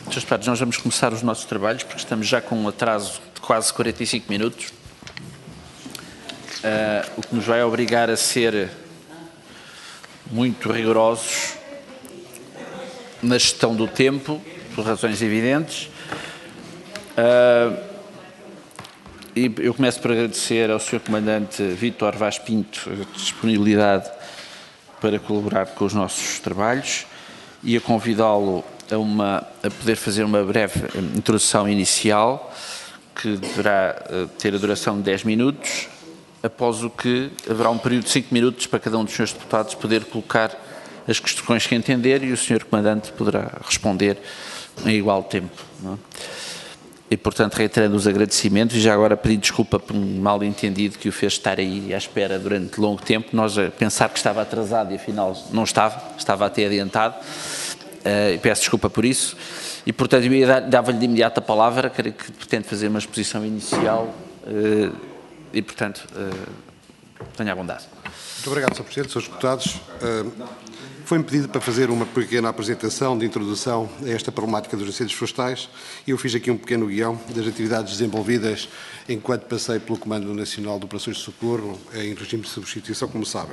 Sr. Deputados, nós vamos começar os nossos trabalhos, porque estamos já com um atraso de quase 45 minutos, o que nos vai obrigar a ser muito rigorosos na gestão do tempo, por razões evidentes. E eu começo por agradecer ao Sr. Comandante Vítor Vaz Pinto a disponibilidade para colaborar com os nossos trabalhos e a convidá-lo a poder fazer uma breve introdução inicial, que deverá ter a duração de 10 minutos, após o que haverá um período de 5 minutos para cada um dos senhores deputados poder colocar as questões que entender e o Sr. Comandante poderá responder em igual tempo. Não é? E, portanto, reiterando os agradecimentos e já agora pedir desculpa por um mal-entendido que o fez estar aí à espera durante longo tempo. Nós a pensar que estava atrasado e afinal não estava até adiantado. Peço desculpa por isso. E, portanto, eu dava-lhe de imediato a palavra, creio que pretende fazer uma exposição inicial e, portanto, tenha a bondade. Muito obrigado, Sr. Presidente, Srs. Deputados. Foi-me pedido para fazer uma pequena apresentação de introdução a esta problemática dos incêndios florestais e eu fiz aqui um pequeno guião das atividades desenvolvidas enquanto passei pelo Comando Nacional de Operações de Socorro em regime de substituição, como sabem.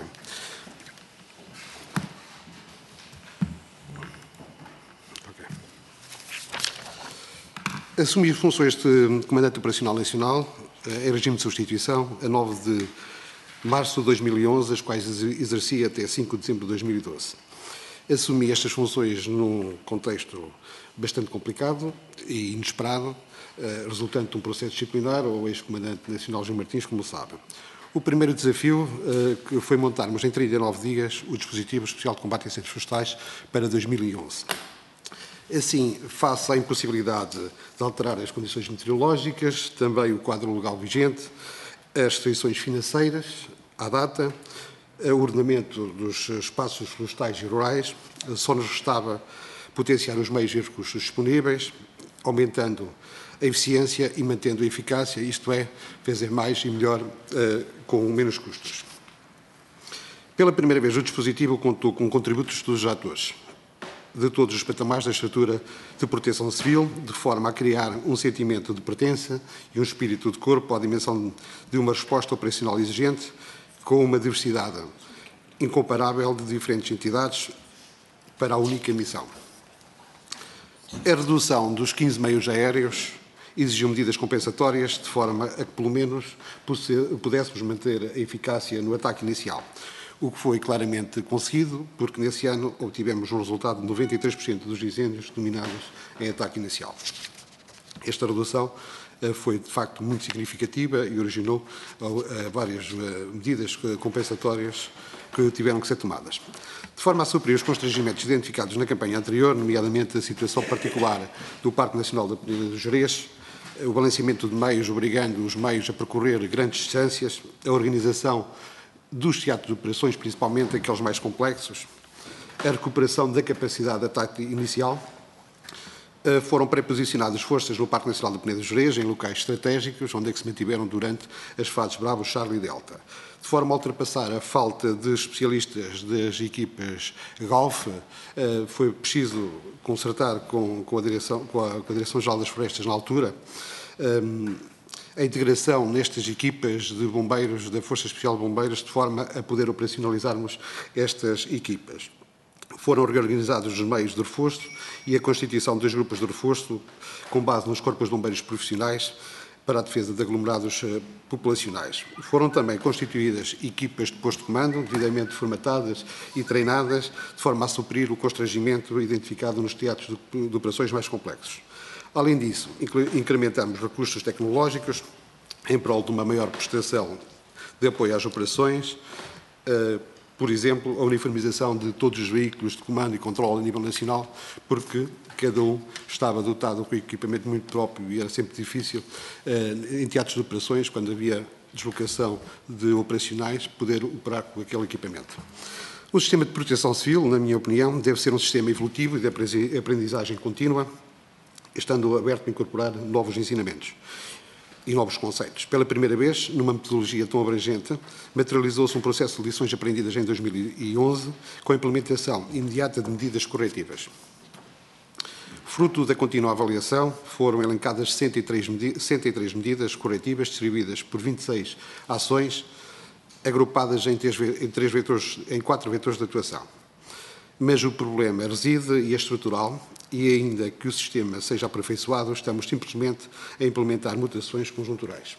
Assumi as funções de Comandante Operacional Nacional em regime de substituição a 9 de março de 2011, as quais exerci até 5 de dezembro de 2012. Assumi estas funções num contexto bastante complicado e inesperado, resultante de um processo disciplinar ao ex-Comandante Nacional João Martins, como sabem. O primeiro desafio foi montarmos em 39 dias o Dispositivo Especial de Combate a Incêndios Florestais para 2011. Assim, face à impossibilidade de alterar as condições meteorológicas, também o quadro legal vigente, as restrições financeiras, à data, o ordenamento dos espaços florestais e rurais, só nos restava potenciar os meios e recursos disponíveis, aumentando a eficiência e mantendo a eficácia, isto é, fazer mais e melhor com menos custos. Pela primeira vez, o dispositivo contou com contributos de todos os atores, de todos os patamares da estrutura de proteção civil, de forma a criar um sentimento de pertença e um espírito de corpo à dimensão de uma resposta operacional exigente, com uma diversidade incomparável de diferentes entidades para a única missão. A redução dos 15 meios aéreos exigiu medidas compensatórias, de forma a que, pelo menos, pudéssemos manter a eficácia no ataque inicial. O que foi claramente conseguido, porque nesse ano obtivemos um resultado de 93% dos incêndios dominados em ataque inicial. Esta redução foi, de facto, muito significativa e originou várias medidas compensatórias que tiveram que ser tomadas. De forma a suprir os constrangimentos identificados na campanha anterior, nomeadamente a situação particular do Parque Nacional da Peneda do Gerês, o balanceamento de meios, obrigando os meios a percorrer grandes distâncias, a organização dos teatros de operações, principalmente aqueles mais complexos, a recuperação da capacidade de ataque inicial, foram pré-posicionadas forças no Parque Nacional da Peneda do Gerês, em locais estratégicos, onde é que se mantiveram durante as fases Bravo, Charlie e Delta. De forma a ultrapassar a falta de especialistas das equipas Golf, foi preciso concertar com a Direção-Geral das Florestas na altura, a integração nestas equipas de bombeiros, da Força Especial de Bombeiros, de forma a poder operacionalizarmos estas equipas. Foram reorganizados os meios de reforço e a constituição dos grupos de reforço com base nos corpos de bombeiros profissionais para a defesa de aglomerados populacionais. Foram também constituídas equipas de posto de comando, devidamente formatadas e treinadas, de forma a suprir o constrangimento identificado nos teatros de operações mais complexos. Além disso, incrementamos recursos tecnológicos em prol de uma maior prestação de apoio às operações, por exemplo, a uniformização de todos os veículos de comando e controle a nível nacional, porque cada um estava dotado com equipamento muito próprio e era sempre difícil, em teatros de operações, quando havia deslocação de operacionais, poder operar com aquele equipamento. O sistema de proteção civil, na minha opinião, deve ser um sistema evolutivo e de aprendizagem contínua, estando aberto a incorporar novos ensinamentos e novos conceitos. Pela primeira vez, numa metodologia tão abrangente, materializou-se um processo de lições aprendidas em 2011, com a implementação imediata de medidas corretivas. Fruto da contínua avaliação, foram elencadas 103 medidas corretivas distribuídas por 26 ações, agrupadas em 4 vetores de atuação. Mas o problema reside e é estrutural, e ainda que o sistema seja aperfeiçoado, estamos simplesmente a implementar mutações conjunturais.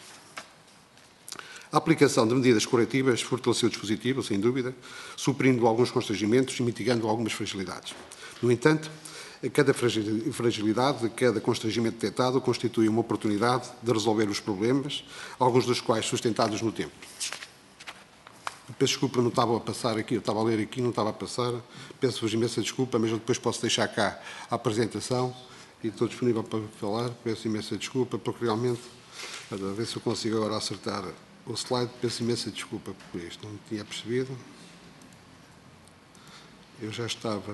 A aplicação de medidas corretivas fortaleceu o dispositivo, sem dúvida, suprindo alguns constrangimentos e mitigando algumas fragilidades. No entanto, cada fragilidade, cada constrangimento detectado constitui uma oportunidade de resolver os problemas, alguns dos quais sustentados no tempo. Peço desculpa, não estava a passar aqui, eu estava a ler aqui, não estava a passar. Peço-vos imensa desculpa, mas eu depois posso deixar cá a apresentação e estou disponível para falar. Peço imensa desculpa, porque realmente, para ver se eu consigo agora acertar o slide, peço imensa desculpa por isto, não tinha percebido. Eu já estava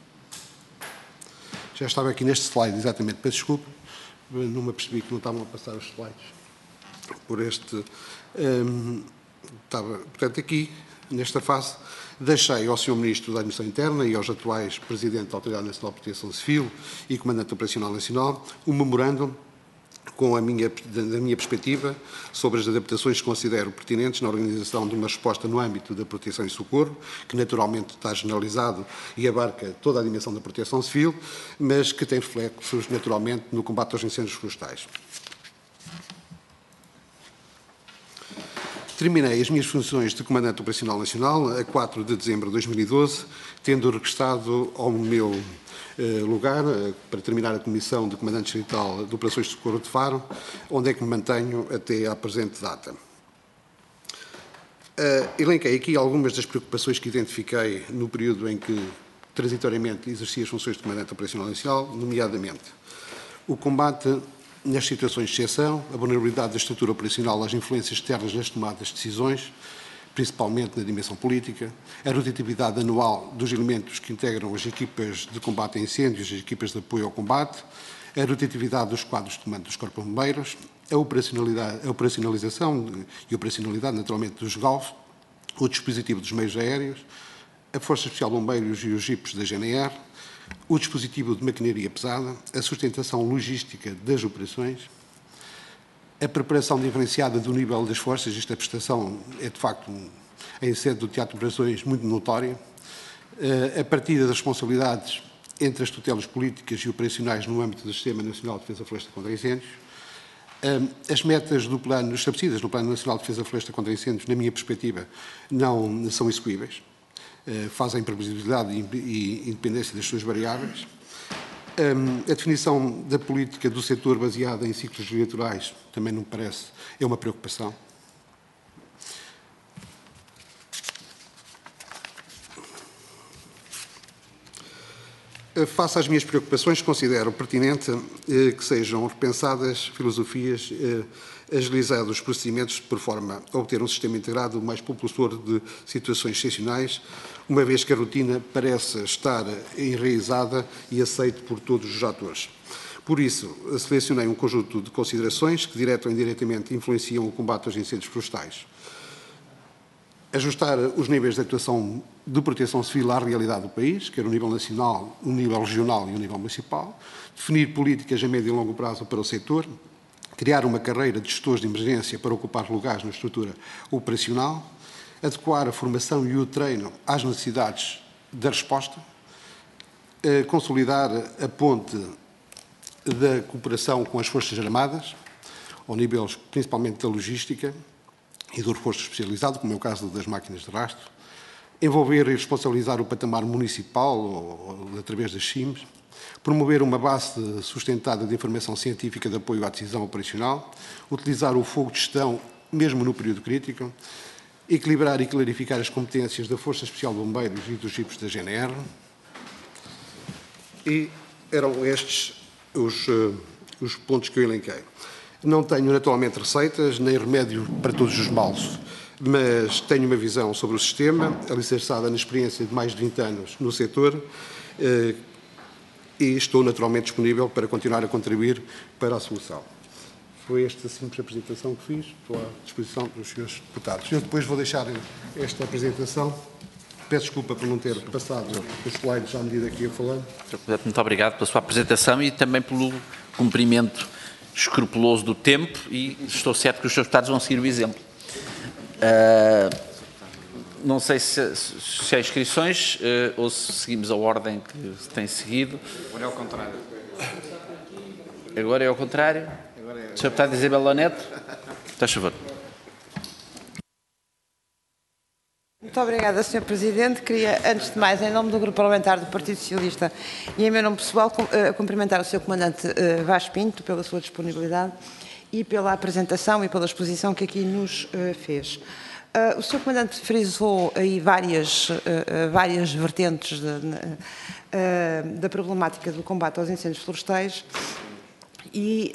aqui neste slide, exatamente, peço desculpa, não me apercebi que não estavam a passar os slides por este. Portanto, aqui, nesta fase, deixei ao Sr. Ministro da Administração Interna e aos atuais Presidente da Autoridade Nacional de Proteção Civil e Comandante Operacional Nacional um memorando da minha perspectiva sobre as adaptações que considero pertinentes na organização de uma resposta no âmbito da proteção e socorro, que naturalmente está generalizado e abarca toda a dimensão da proteção civil, mas que tem reflexos naturalmente no combate aos incêndios florestais. Terminei as minhas funções de Comandante Operacional Nacional a 4 de dezembro de 2012, tendo regressado ao meu lugar para terminar a Comissão de Comandante Distrital de Operações de Socorro de Faro, onde é que me mantenho até à presente data. Elenquei aqui algumas das preocupações que identifiquei no período em que transitoriamente exerci as funções de Comandante Operacional Nacional, nomeadamente o combate nas situações de exceção, a vulnerabilidade da estrutura operacional às influências externas nas tomadas de decisões, principalmente na dimensão política, a rotatividade anual dos elementos que integram as equipas de combate a incêndios e as equipas de apoio ao combate, a rotatividade dos quadros de comando dos corpos bombeiros, a operacionalização e operacionalidade, naturalmente, dos GALV, o dispositivo dos meios aéreos, a Força Especial de Bombeiros e os jipes da GNR, o dispositivo de maquinaria pesada, a sustentação logística das operações, a preparação diferenciada do nível das forças, esta prestação é de facto, em sede do Teatro de Operações, muito notória, a partilha das responsabilidades entre as tutelas políticas e operacionais no âmbito do Sistema Nacional de Defesa Floresta contra Incêndios, as metas do plano, estabelecidas no Plano Nacional de Defesa Floresta contra Incêndios, na minha perspectiva, não são execuíveis. Fazem previsibilidade e independência das suas variáveis. A definição da política do setor baseada em ciclos eleitorais também não me parece, é uma preocupação. Face às minhas preocupações, considero pertinente que sejam repensadas filosofias, agilizados os procedimentos por forma a obter um sistema integrado mais propulsor de situações excepcionais, uma vez que a rotina parece estar enraizada e aceita por todos os atores. Por isso, selecionei um conjunto de considerações que, direta ou indiretamente, influenciam o combate aos incêndios florestais. Ajustar os níveis de atuação de proteção civil à realidade do país, quer o nível nacional, o nível regional e o nível municipal, definir políticas a médio e longo prazo para o setor, criar uma carreira de gestores de emergência para ocupar lugares na estrutura operacional, adequar a formação e o treino às necessidades da resposta, consolidar a ponte da cooperação com as Forças Armadas, ao nível principalmente da logística e do reforço especializado, como é o caso das máquinas de rastro, envolver e responsabilizar o patamar municipal ou através das CIMs, promover uma base sustentada de informação científica de apoio à decisão operacional, utilizar o fogo de gestão mesmo no período crítico, equilibrar e clarificar as competências da Força Especial de Bombeiros e dos jipes da GNR. E eram estes os pontos que eu elenquei. Não tenho naturalmente receitas nem remédio para todos os males, mas tenho uma visão sobre o sistema, alicerçada na experiência de mais de 20 anos no setor, e estou naturalmente disponível para continuar a contribuir para a solução. Foi esta simples apresentação que fiz, estou à disposição dos senhores deputados. Eu depois vou deixar esta apresentação Peço desculpa por não ter passado os slides à medida que ia falando. Sr. Comandante, muito obrigado pela sua apresentação e também pelo cumprimento escrupuloso do tempo, e estou certo que os seus deputados vão seguir o exemplo. Não sei se há inscrições ou se seguimos a ordem que se tem seguido. Agora é ao contrário. Agora é ao contrário. Sr. Deputado Isabel Neto, está a favor. Muito obrigada, Sr. Presidente. Queria, antes de mais, em nome do Grupo Parlamentar do Partido Socialista e em meu nome pessoal, cumprimentar o Sr. Comandante Vaz Pinto pela sua disponibilidade e pela apresentação e pela exposição que aqui nos fez. O Sr. Comandante frisou aí várias vertentes da problemática do combate aos incêndios florestais e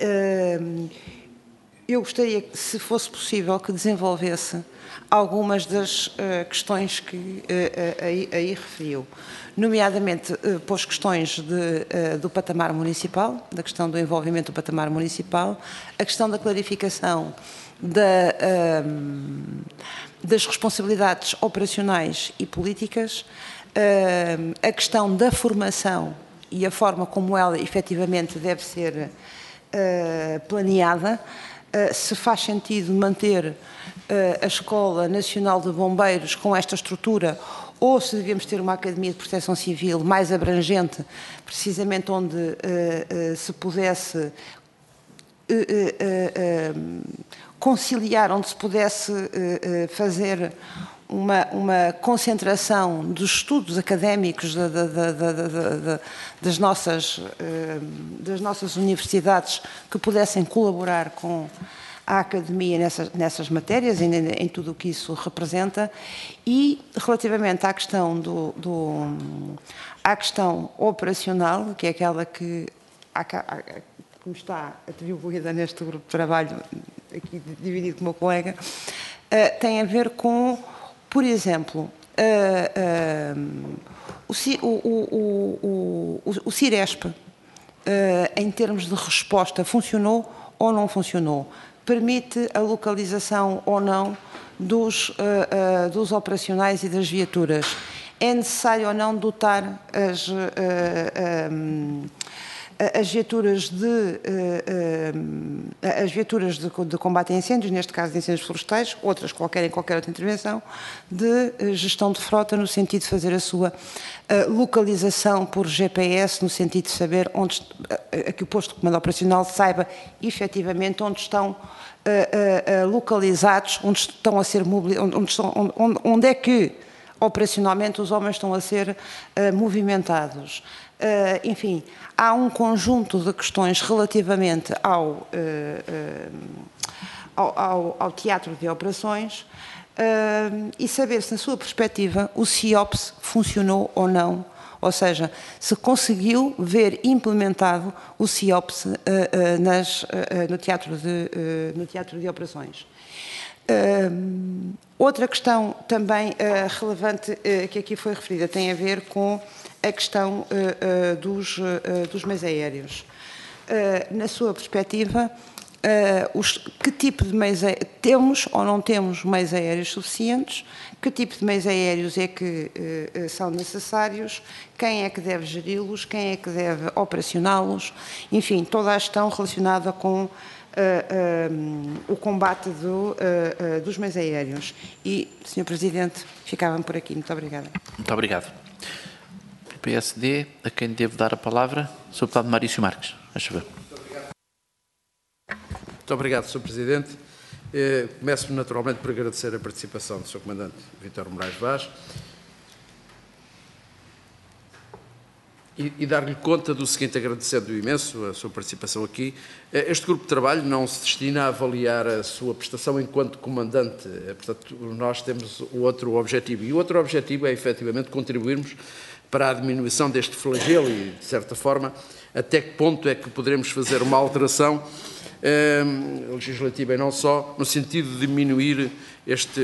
eu gostaria, se fosse possível, que desenvolvesse algumas das questões que aí referiu, nomeadamente pôs questões do patamar municipal, da questão do envolvimento do patamar municipal, a questão da clarificação das responsabilidades operacionais e políticas, a questão da formação e a forma como ela efetivamente deve ser planeada, se faz sentido manter a Escola Nacional de Bombeiros com esta estrutura ou se devemos ter uma Academia de Proteção Civil mais abrangente, precisamente onde se pudesse conciliar, onde se pudesse fazer uma concentração dos estudos académicos das nossas universidades que pudessem colaborar com a Academia nessas matérias, em tudo o que isso representa, e relativamente à questão à questão operacional, que é aquela que como está atribuída neste grupo de trabalho, aqui dividido com o meu colega, tem a ver com, por exemplo, o Ciresp, em termos de resposta, funcionou ou não funcionou? Permite a localização ou não dos operacionais e das viaturas? É necessário ou não dotar as viaturas de combate a incêndios, neste caso de incêndios florestais, outras em qualquer outra intervenção, de gestão de frota, no sentido de fazer a sua localização por GPS, no sentido de saber que o posto de comando operacional saiba efetivamente onde estão localizados, onde estão a ser onde é que operacionalmente os homens estão a ser movimentados. Enfim, há um conjunto de questões relativamente ao teatro de operações e saber se, na sua perspectiva, o CIOPS funcionou ou não, ou seja, se conseguiu ver implementado o CIOPS no teatro de operações. Outra questão também relevante que aqui foi referida tem a ver com a questão dos meios aéreos. Na sua perspectiva, que tipo de meios temos ou não temos meios aéreos suficientes? Que tipo de meios aéreos é que são necessários? Quem é que deve geri-los? Quem é que deve operacioná-los? Enfim, toda a gestão relacionada com o combate dos meios aéreos. E, Sr. Presidente, ficavam por aqui. Muito obrigada. Muito obrigado. O PSD, a quem devo dar a palavra, Sr. Deputado Maurício Marques. A favor. Muito obrigado, Sr. Presidente. Começo naturalmente por agradecer a participação do Sr. Comandante Vítor Moraes Vaz e dar-lhe conta do seguinte, agradecendo imenso a sua participação aqui. Este grupo de trabalho não se destina a avaliar a sua prestação enquanto comandante, portanto, nós temos o outro objetivo. E o outro objetivo é, efetivamente, contribuirmos para a diminuição deste flagelo e, de certa forma, até que ponto é que poderemos fazer uma alteração legislativa e não só, no sentido de diminuir este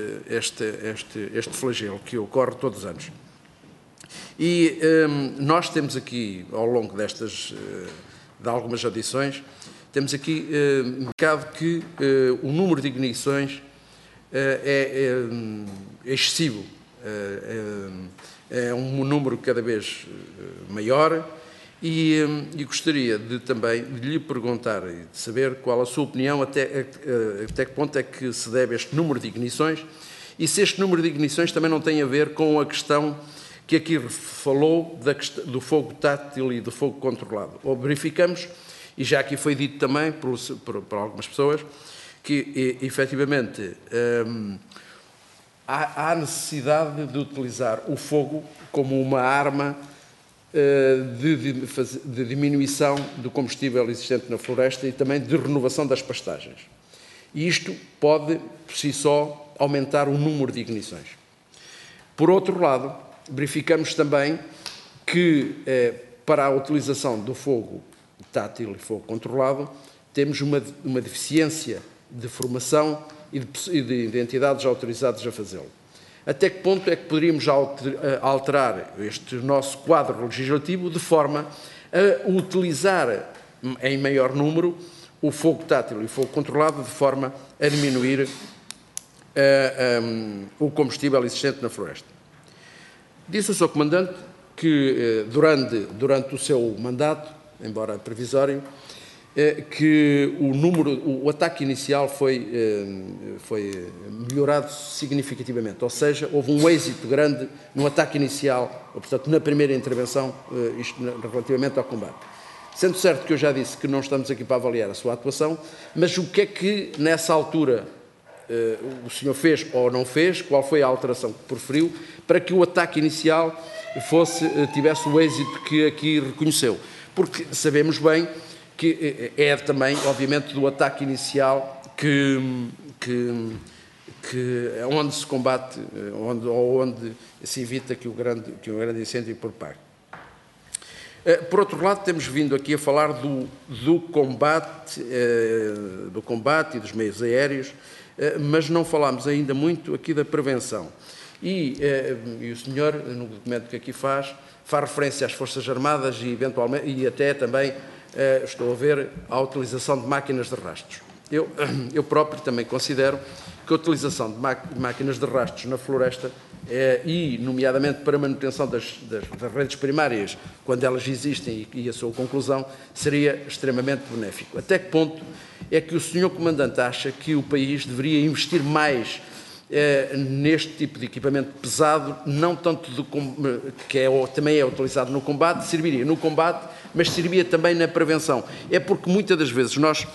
flagelo que ocorre todos os anos. E nós temos aqui, ao longo de algumas adições, temos aqui indicado que o número de ignições é excessivo é um número cada vez maior e gostaria também de lhe perguntar e de saber qual a sua opinião, até que ponto é que se deve este número de ignições e se este número de ignições também não tem a ver com a questão que aqui falou do fogo tátil e do fogo controlado. Ou verificamos, e já aqui foi dito também por algumas pessoas, que efetivamente há necessidade de utilizar o fogo como uma arma de diminuição do combustível existente na floresta e também de renovação das pastagens. E isto pode, por si só, aumentar o número de ignições. Por outro lado, verificamos também que, para a utilização do fogo tátil e fogo controlado, temos uma deficiência de formação e de entidades autorizadas a fazê-lo. Até que ponto é que poderíamos alterar este nosso quadro legislativo de forma a utilizar em maior número o fogo tátil e o fogo controlado de forma a diminuir o combustível existente na floresta? Disse o Sr. Comandante que durante o seu mandato, embora provisório, que o ataque inicial foi melhorado significativamente, ou seja, houve um êxito grande no ataque inicial, ou, portanto, na primeira intervenção, isto relativamente ao combate. Sendo certo que eu já disse que não estamos aqui para avaliar a sua atuação, mas o que é que, nessa altura, o senhor fez ou não fez, qual foi a alteração que preferiu, para que o ataque inicial tivesse o êxito que aqui reconheceu? Porque sabemos bem que é também, obviamente, do ataque inicial onde se combate, onde se evita que um grande incêndio propague. Por outro lado, temos vindo aqui a falar do combate e dos meios aéreos, mas não falámos ainda muito aqui da prevenção. E o senhor, no documento que aqui faz referência às Forças Armadas e, eventualmente, e até também, estou a ver, à utilização de máquinas de rastros. Eu próprio também considero que a utilização de máquinas de rastros na floresta, e nomeadamente para a manutenção das redes primárias, quando elas existem e a sua conclusão, seria extremamente benéfico. Até que ponto é que o Sr. Comandante acha que o país deveria investir mais neste tipo de equipamento pesado, não tanto que também é utilizado no combate, serviria no combate, mas serviria também na prevenção? É porque muitas das vezes nós,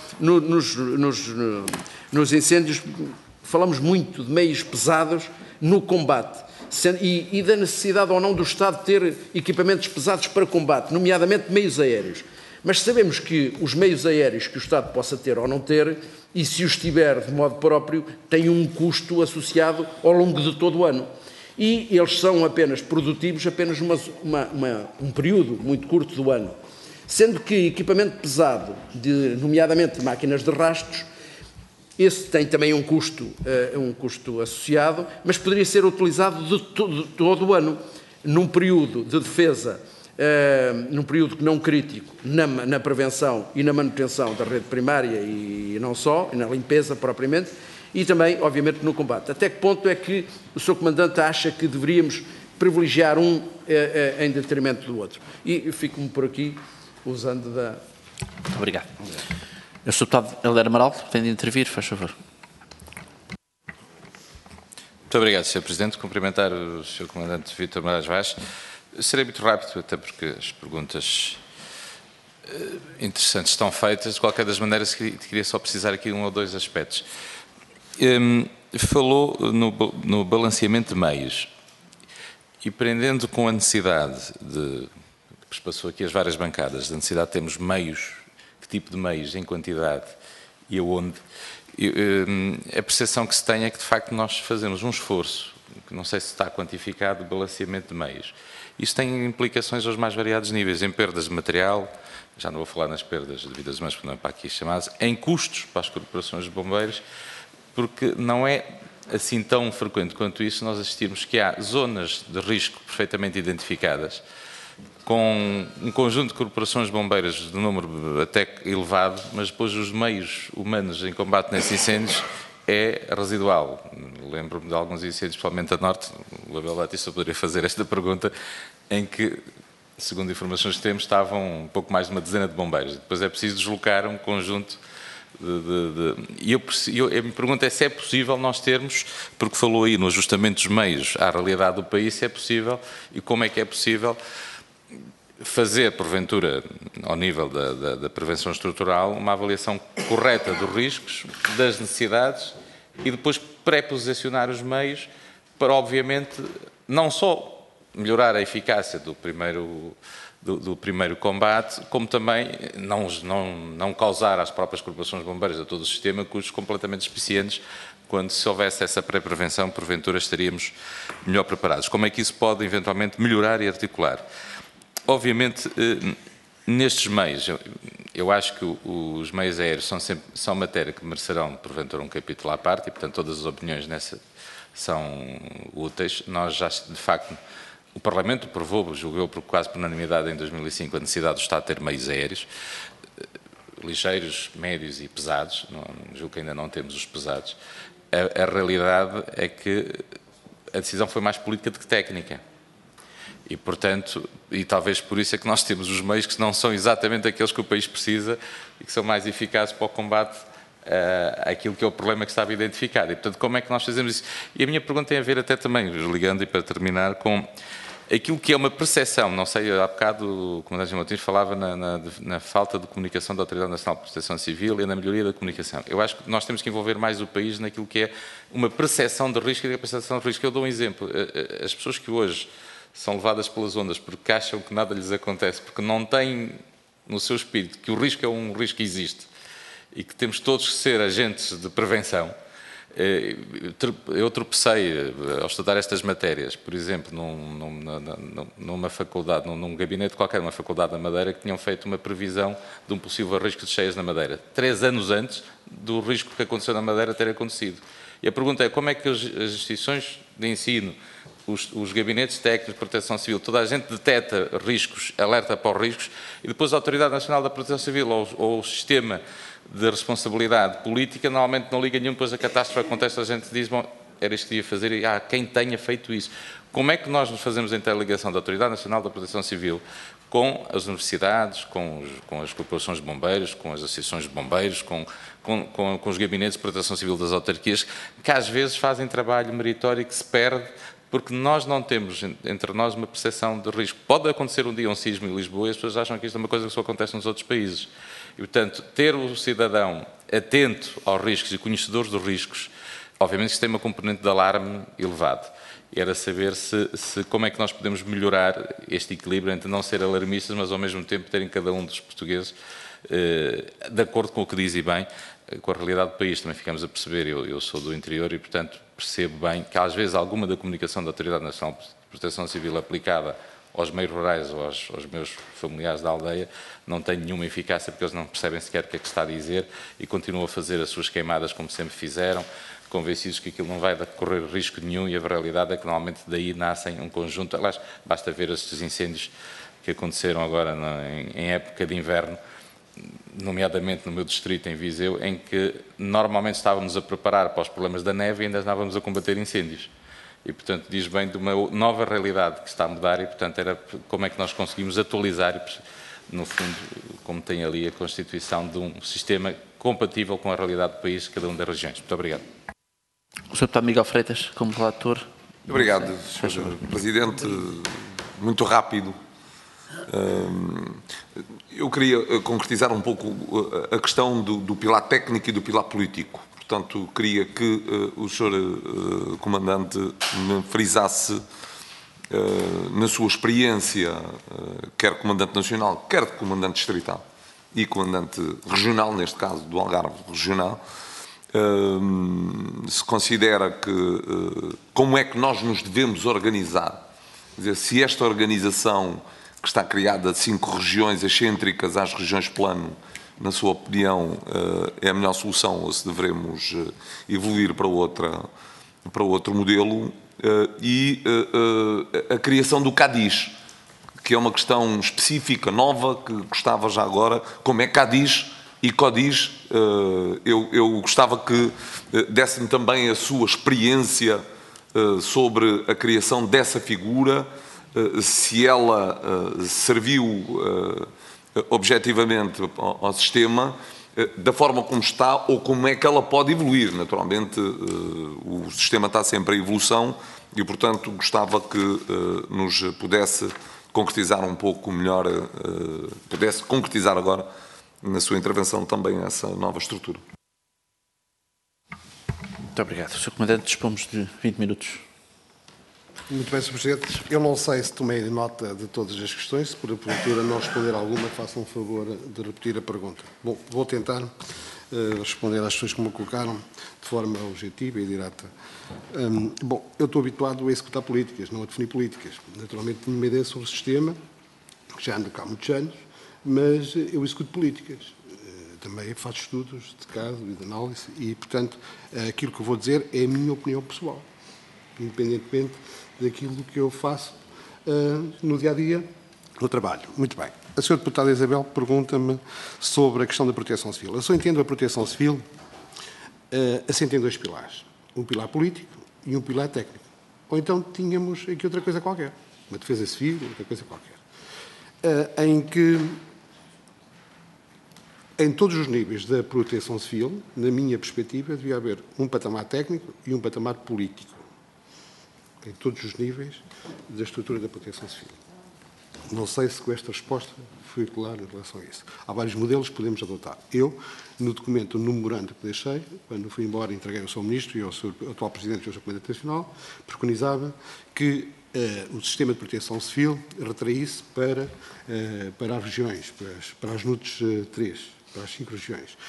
nos incêndios, falamos muito de meios pesados no combate e da necessidade ou não do Estado ter equipamentos pesados para combate, nomeadamente meios aéreos. Mas sabemos que os meios aéreos que o Estado possa ter ou não ter, e se os tiver de modo próprio, têm um custo associado ao longo de todo o ano. E eles são apenas produtivos apenas um período muito curto do ano. Sendo que equipamento pesado, nomeadamente máquinas de rastros, esse tem também um custo associado, mas poderia ser utilizado de todo o ano, num período de defesa, num período não crítico, na prevenção e na manutenção da rede primária e não só, e na limpeza propriamente, e também, obviamente, no combate. Até que ponto é que o Sr. Comandante acha que deveríamos privilegiar um em detrimento do outro? E fico-me por aqui, usando da... Muito obrigado. O Sr. Deputado Helder Amaral tem de intervir, faz favor. Muito obrigado, Sr. Presidente. Cumprimentar o Sr. Comandante Vítor Moraes Vaz. Serei muito rápido, até porque as perguntas interessantes estão feitas. De qualquer das maneiras, queria só precisar aqui de um ou dois aspectos. Falou no balanceamento de meios e prendendo com a necessidade que passou aqui as várias bancadas, da necessidade de termos meios, que tipo de meios, em quantidade e aonde, a percepção que se tem é que, de facto, nós fazemos um esforço, que não sei se está quantificado, de balanceamento de meios. Isso tem implicações aos mais variados níveis, em perdas de material, já não vou falar nas perdas de vidas humanas, porque não é para aqui chamadas, em custos para as corporações de bombeiros, porque não é assim tão frequente quanto isso nós assistirmos que há zonas de risco perfeitamente identificadas, com um conjunto de corporações de bombeiras de número até elevado, mas depois os meios humanos em combate nesses incêndios é residual. lembro-me de alguns incêndios, principalmente a norte, o Abel Batista poderia fazer esta pergunta, em que, segundo informações que temos, estavam um pouco mais de uma dezena de bombeiros. Depois é preciso deslocar um conjunto E a minha pergunta é se é possível nós termos, porque falou aí no ajustamento dos meios à realidade do país, se é possível e como é que é possível fazer, porventura, ao nível da prevenção estrutural, uma avaliação correta dos riscos, das necessidades e depois pré-posicionar os meios para, obviamente, não só melhorar a eficácia do primeiro combate, como também não causar às próprias corporações de bombeiros, a todo o sistema, custos completamente especientes. Quando se houvesse essa pré-prevenção, porventura estaríamos melhor preparados. Como é que isso pode, eventualmente, melhorar e articular? Obviamente, nestes meios, eu acho que os meios aéreos são matéria que merecerão, porventura, um capítulo à parte, e, portanto, todas as opiniões nessa são úteis. Nós já, de facto, o Parlamento aprovou, julgou por quase por unanimidade em 2005, a necessidade do Estado ter meios aéreos, ligeiros, médios e pesados. Julgo que ainda não temos os pesados. A realidade é que a decisão foi mais política do que técnica. E, portanto, e talvez por isso é que nós temos os meios que não são exatamente aqueles que o país precisa e que são mais eficazes para o combate àquilo que é o problema que estava identificado. E, portanto, como é que nós fazemos isso? E a minha pergunta tem a ver até também, ligando e para terminar, com aquilo que é uma percepção. Não sei, há bocado o Comandante Martins falava na falta de comunicação da Autoridade Nacional de Proteção Civil e na melhoria da comunicação. Eu acho que nós temos que envolver mais o país naquilo que é uma percepção de risco e a percepção de risco. Eu dou um exemplo. As pessoas que hoje são levadas pelas ondas porque acham que nada lhes acontece, porque não têm no seu espírito que o risco é um risco que existe e que temos todos que ser agentes de prevenção. Eu tropecei ao estudar estas matérias, por exemplo, numa faculdade, num gabinete qualquer, numa faculdade da Madeira, que tinham feito uma previsão de um possível risco de cheias na Madeira, 3 anos antes do risco que aconteceu na Madeira ter acontecido. E a pergunta é como é que as instituições de ensino, os gabinetes técnicos de proteção civil, toda a gente detecta riscos, alerta para os riscos, e depois a Autoridade Nacional da Proteção Civil ou o sistema de responsabilidade política normalmente não liga nenhum, depois a catástrofe acontece, a gente diz, bom, era isto que ia fazer e quem tenha feito isso. Como é que nós nos fazemos a interligação da Autoridade Nacional da Proteção Civil com as universidades, com as corporações de bombeiros, com as associações de bombeiros, com os gabinetes de proteção civil das autarquias, que às vezes fazem trabalho meritório que se perde porque nós não temos entre nós uma percepção de risco. Pode acontecer um dia um sismo em Lisboa e as pessoas acham que isto é uma coisa que só acontece nos outros países. E, portanto, ter o cidadão atento aos riscos e conhecedor dos riscos, obviamente isto tem uma componente de alarme elevado. E era saber como é que nós podemos melhorar este equilíbrio entre não ser alarmistas, mas ao mesmo tempo terem cada um dos portugueses, de acordo com o que diz e bem, com a realidade do país. Também ficamos a perceber, eu sou do interior e, portanto, percebo bem que às vezes alguma da comunicação da Autoridade Nacional de Proteção Civil aplicada aos meios rurais ou aos meus familiares da aldeia não tem nenhuma eficácia porque eles não percebem sequer o que é que se está a dizer e continuam a fazer as suas queimadas como sempre fizeram, convencidos que aquilo não vai correr risco nenhum, e a realidade é que normalmente daí nascem um conjunto. Aliás, basta ver estes incêndios que aconteceram agora em época de inverno, nomeadamente no meu distrito, em Viseu, em que normalmente estávamos a preparar para os problemas da neve e ainda estávamos a combater incêndios. E, portanto, diz bem de uma nova realidade que está a mudar e, portanto, era como é que nós conseguimos atualizar, no fundo, como tem ali a constituição de um sistema compatível com a realidade do país, cada uma das regiões. Muito obrigado. O Sr. Deputado Miguel Freitas, como relator. Obrigado, Sr. Presidente. Muito rápido. Eu queria concretizar um pouco a questão do pilar técnico e do pilar político. Portanto, queria que o Sr. Comandante me frisasse na sua experiência, quer Comandante Nacional, quer Comandante Distrital e Comandante Regional, neste caso do Algarve Regional, se considera que como é que nós nos devemos organizar, quer dizer, se esta organização que está criada de 5 regiões excêntricas às regiões plano, na sua opinião, é a melhor solução ou se devemos evoluir para outro modelo, e a criação do CADIS, que é uma questão específica, nova, que gostava já agora, como é que CADIS E Codiz, eu gostava que desse-me também a sua experiência sobre a criação dessa figura, se ela serviu objetivamente ao sistema, da forma como está ou como é que ela pode evoluir. Naturalmente, o sistema está sempre em evolução e, portanto, gostava que nos pudesse concretizar um pouco melhor, pudesse concretizar agora na sua intervenção também essa nova estrutura. Muito obrigado. Sr. Comandante, dispomos de 20 minutos. Muito bem, Sr. Presidente. Eu não sei se tomei nota de todas as questões, se por porventura não responder a alguma, façam um favor de repetir a pergunta. Bom, vou tentar responder às questões que me colocaram de forma objetiva e direta. Bom, eu estou habituado a executar políticas, não a definir políticas. Naturalmente tenho uma ideia sobre o sistema, que já ando cá há muitos anos, mas eu executo políticas. Também faço estudos de caso e de análise e, portanto, aquilo que eu vou dizer é a minha opinião pessoal, independentemente daquilo que eu faço no dia-a-dia, no trabalho. Muito bem. A Sra. Deputada Isabel pergunta-me sobre a questão da proteção civil. Eu só entendo a proteção civil assente em dois pilares. Um pilar político e um pilar técnico. Ou então tínhamos aqui outra coisa qualquer. Uma defesa civil, outra coisa qualquer. Em que, em todos os níveis da proteção civil, na minha perspectiva, devia haver um patamar técnico e um patamar político. Em todos os níveis da estrutura da proteção civil. Não sei se com esta resposta fui claro em relação a isso. Há vários modelos que podemos adotar. Eu, no documento, no memorando que deixei, quando fui embora, entreguei ao Sr. Ministro e ao Sr. atual Presidente e ao Sr. Comandante Nacional, preconizava que o sistema de proteção civil retraísse para as regiões, para as NUTs 3, para as 5 regiões.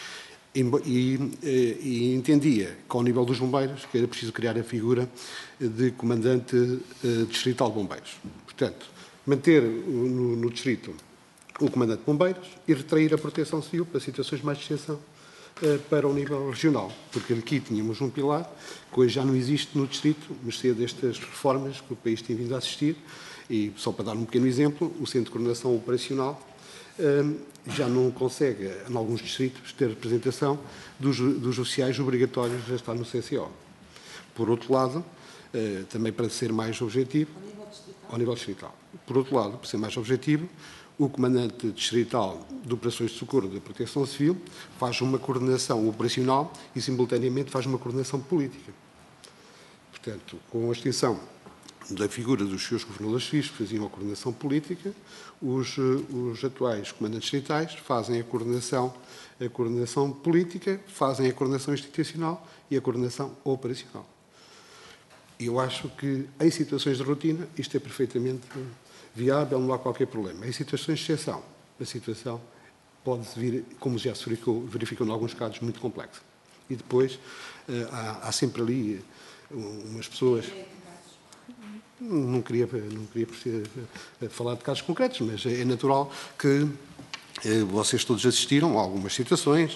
E entendia, com o nível dos bombeiros, que era preciso criar a figura de comandante distrital de bombeiros. Portanto, manter no distrito o comandante de bombeiros e retrair a proteção civil para situações mais de exceção para o nível regional. Porque aqui tínhamos um pilar que hoje já não existe no distrito, mercê destas reformas que o país tem vindo a assistir. E, só para dar um pequeno exemplo, o Centro de Coordenação Operacional já não consegue, em alguns distritos, ter representação dos oficiais obrigatórios a estar no CCO. Por outro lado, também para ser mais objetivo, ao nível distrital. Por outro lado, para ser mais objetivo, o comandante distrital de operações de socorro da Proteção Civil faz uma coordenação operacional e, simultaneamente, faz uma coordenação política. Portanto, com a extinção da figura dos seus governadores civis que faziam a coordenação política, os atuais comandantes distritais fazem a coordenação política, fazem a coordenação institucional e a coordenação operacional. Eu acho que, em situações de rotina, isto é perfeitamente viável, não há qualquer problema. Em situações de exceção, a situação pode vir, como já se verificou em alguns casos, muito complexa. E depois há sempre ali umas pessoas... Não queria falar de casos concretos, mas é natural que vocês todos assistiram a algumas situações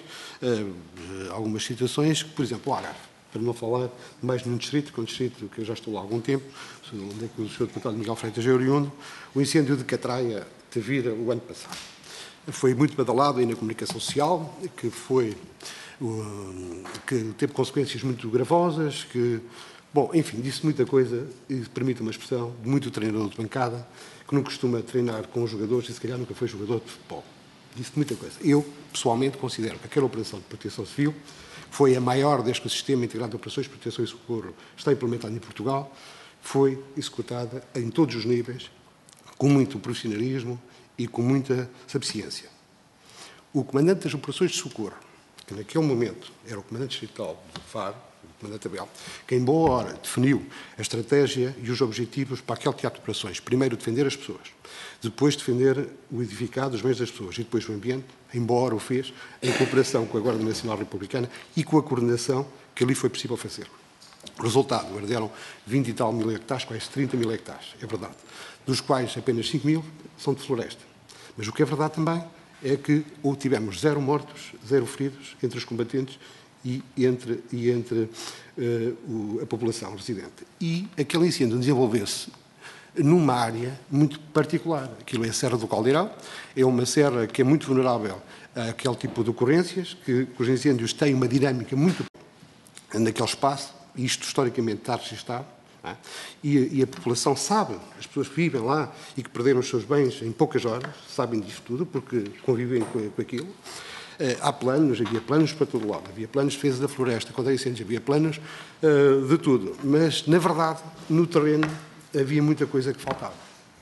que, por exemplo, o Algarve, para não falar mais num distrito, que é um distrito que eu já estou lá há algum tempo, onde é que o Sr. Deputado Miguel Freitas é oriundo, o incêndio de Catraia de Vira o ano passado. Foi muito badalado aí na comunicação social, que teve consequências muito gravosas, bom, enfim, disse muita coisa, e permite uma expressão, de muito treinador de bancada, que não costuma treinar com os jogadores e se calhar nunca foi jogador de futebol. Disse muita coisa. Eu, pessoalmente, considero que aquela operação de proteção civil foi a maior desde que o Sistema Integrado de Operações de Proteção e Socorro está implementado em Portugal, foi executada em todos os níveis, com muito profissionalismo e com muita sapiência. O comandante das operações de socorro, que naquele momento era o comandante distrital de Faro, o comandante Abel, que em boa hora definiu a estratégia e os objetivos para aquele teatro de operações. Primeiro defender as pessoas, depois defender o edificado, os meios das pessoas e depois o ambiente, em boa hora o fez, em cooperação com a Guarda Nacional Republicana e com a coordenação que ali foi possível fazer. Resultado, herderam 20 e tal mil hectares, quase 30 mil hectares, é verdade, dos quais apenas 5 mil são de floresta. Mas o que é verdade também é que tivemos 0 mortos, 0 feridos entre os combatentes e entre a população residente. E aquele incêndio desenvolveu-se numa área muito particular. Aquilo é a Serra do Caldeirão, é uma serra que é muito vulnerável àquele tipo de ocorrências, que os incêndios têm uma dinâmica muito naquele espaço, e isto historicamente está registado, é? E a população sabe, as pessoas que vivem lá e que perderam os seus bens em poucas horas, sabem disto tudo, porque convivem com aquilo. Há planos, havia planos para todo lado, havia planos de defesa da floresta, contra incêndios, havia planos de tudo, mas, na verdade, no terreno havia muita coisa que faltava.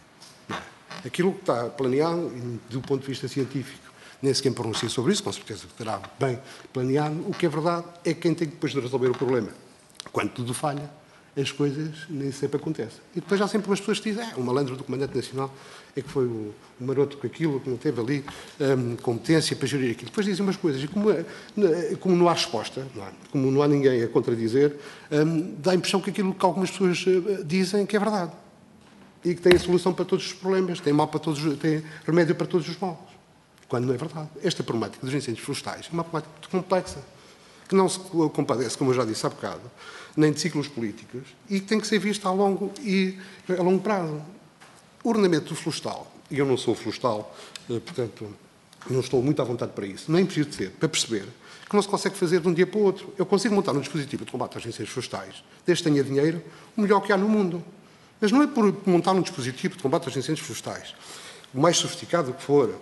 Aquilo que está planeado, do ponto de vista científico, nem sequer pronuncia sobre isso, com certeza que estará bem planeado. O que é verdade é que quem tem depois de resolver o problema, quando tudo falha, as coisas nem sempre acontecem. E depois há sempre umas pessoas que dizem o malandro do Comandante Nacional é que foi o maroto com aquilo, que não teve ali competência para gerir aquilo. Depois dizem umas coisas, e como não há resposta, não é? Como não há ninguém a contradizer, dá a impressão que aquilo que algumas pessoas dizem que é verdade. E que tem a solução para todos os problemas, tem remédio para todos os males. Quando não é verdade. Esta problemática dos incêndios florestais é uma problemática muito complexa, que não se compadece, como eu já disse há bocado, nem de ciclos políticos, e que tem que ser vista a longo prazo. O ordenamento florestal, e eu não sou florestal, portanto, não estou muito à vontade para isso, nem preciso de ser, para perceber que não se consegue fazer de um dia para o outro. Eu consigo montar um dispositivo de combate aos incêndios florestais, desde que tenha dinheiro, o melhor que há no mundo. Mas não é por montar um dispositivo de combate aos incêndios florestais, o mais sofisticado que for,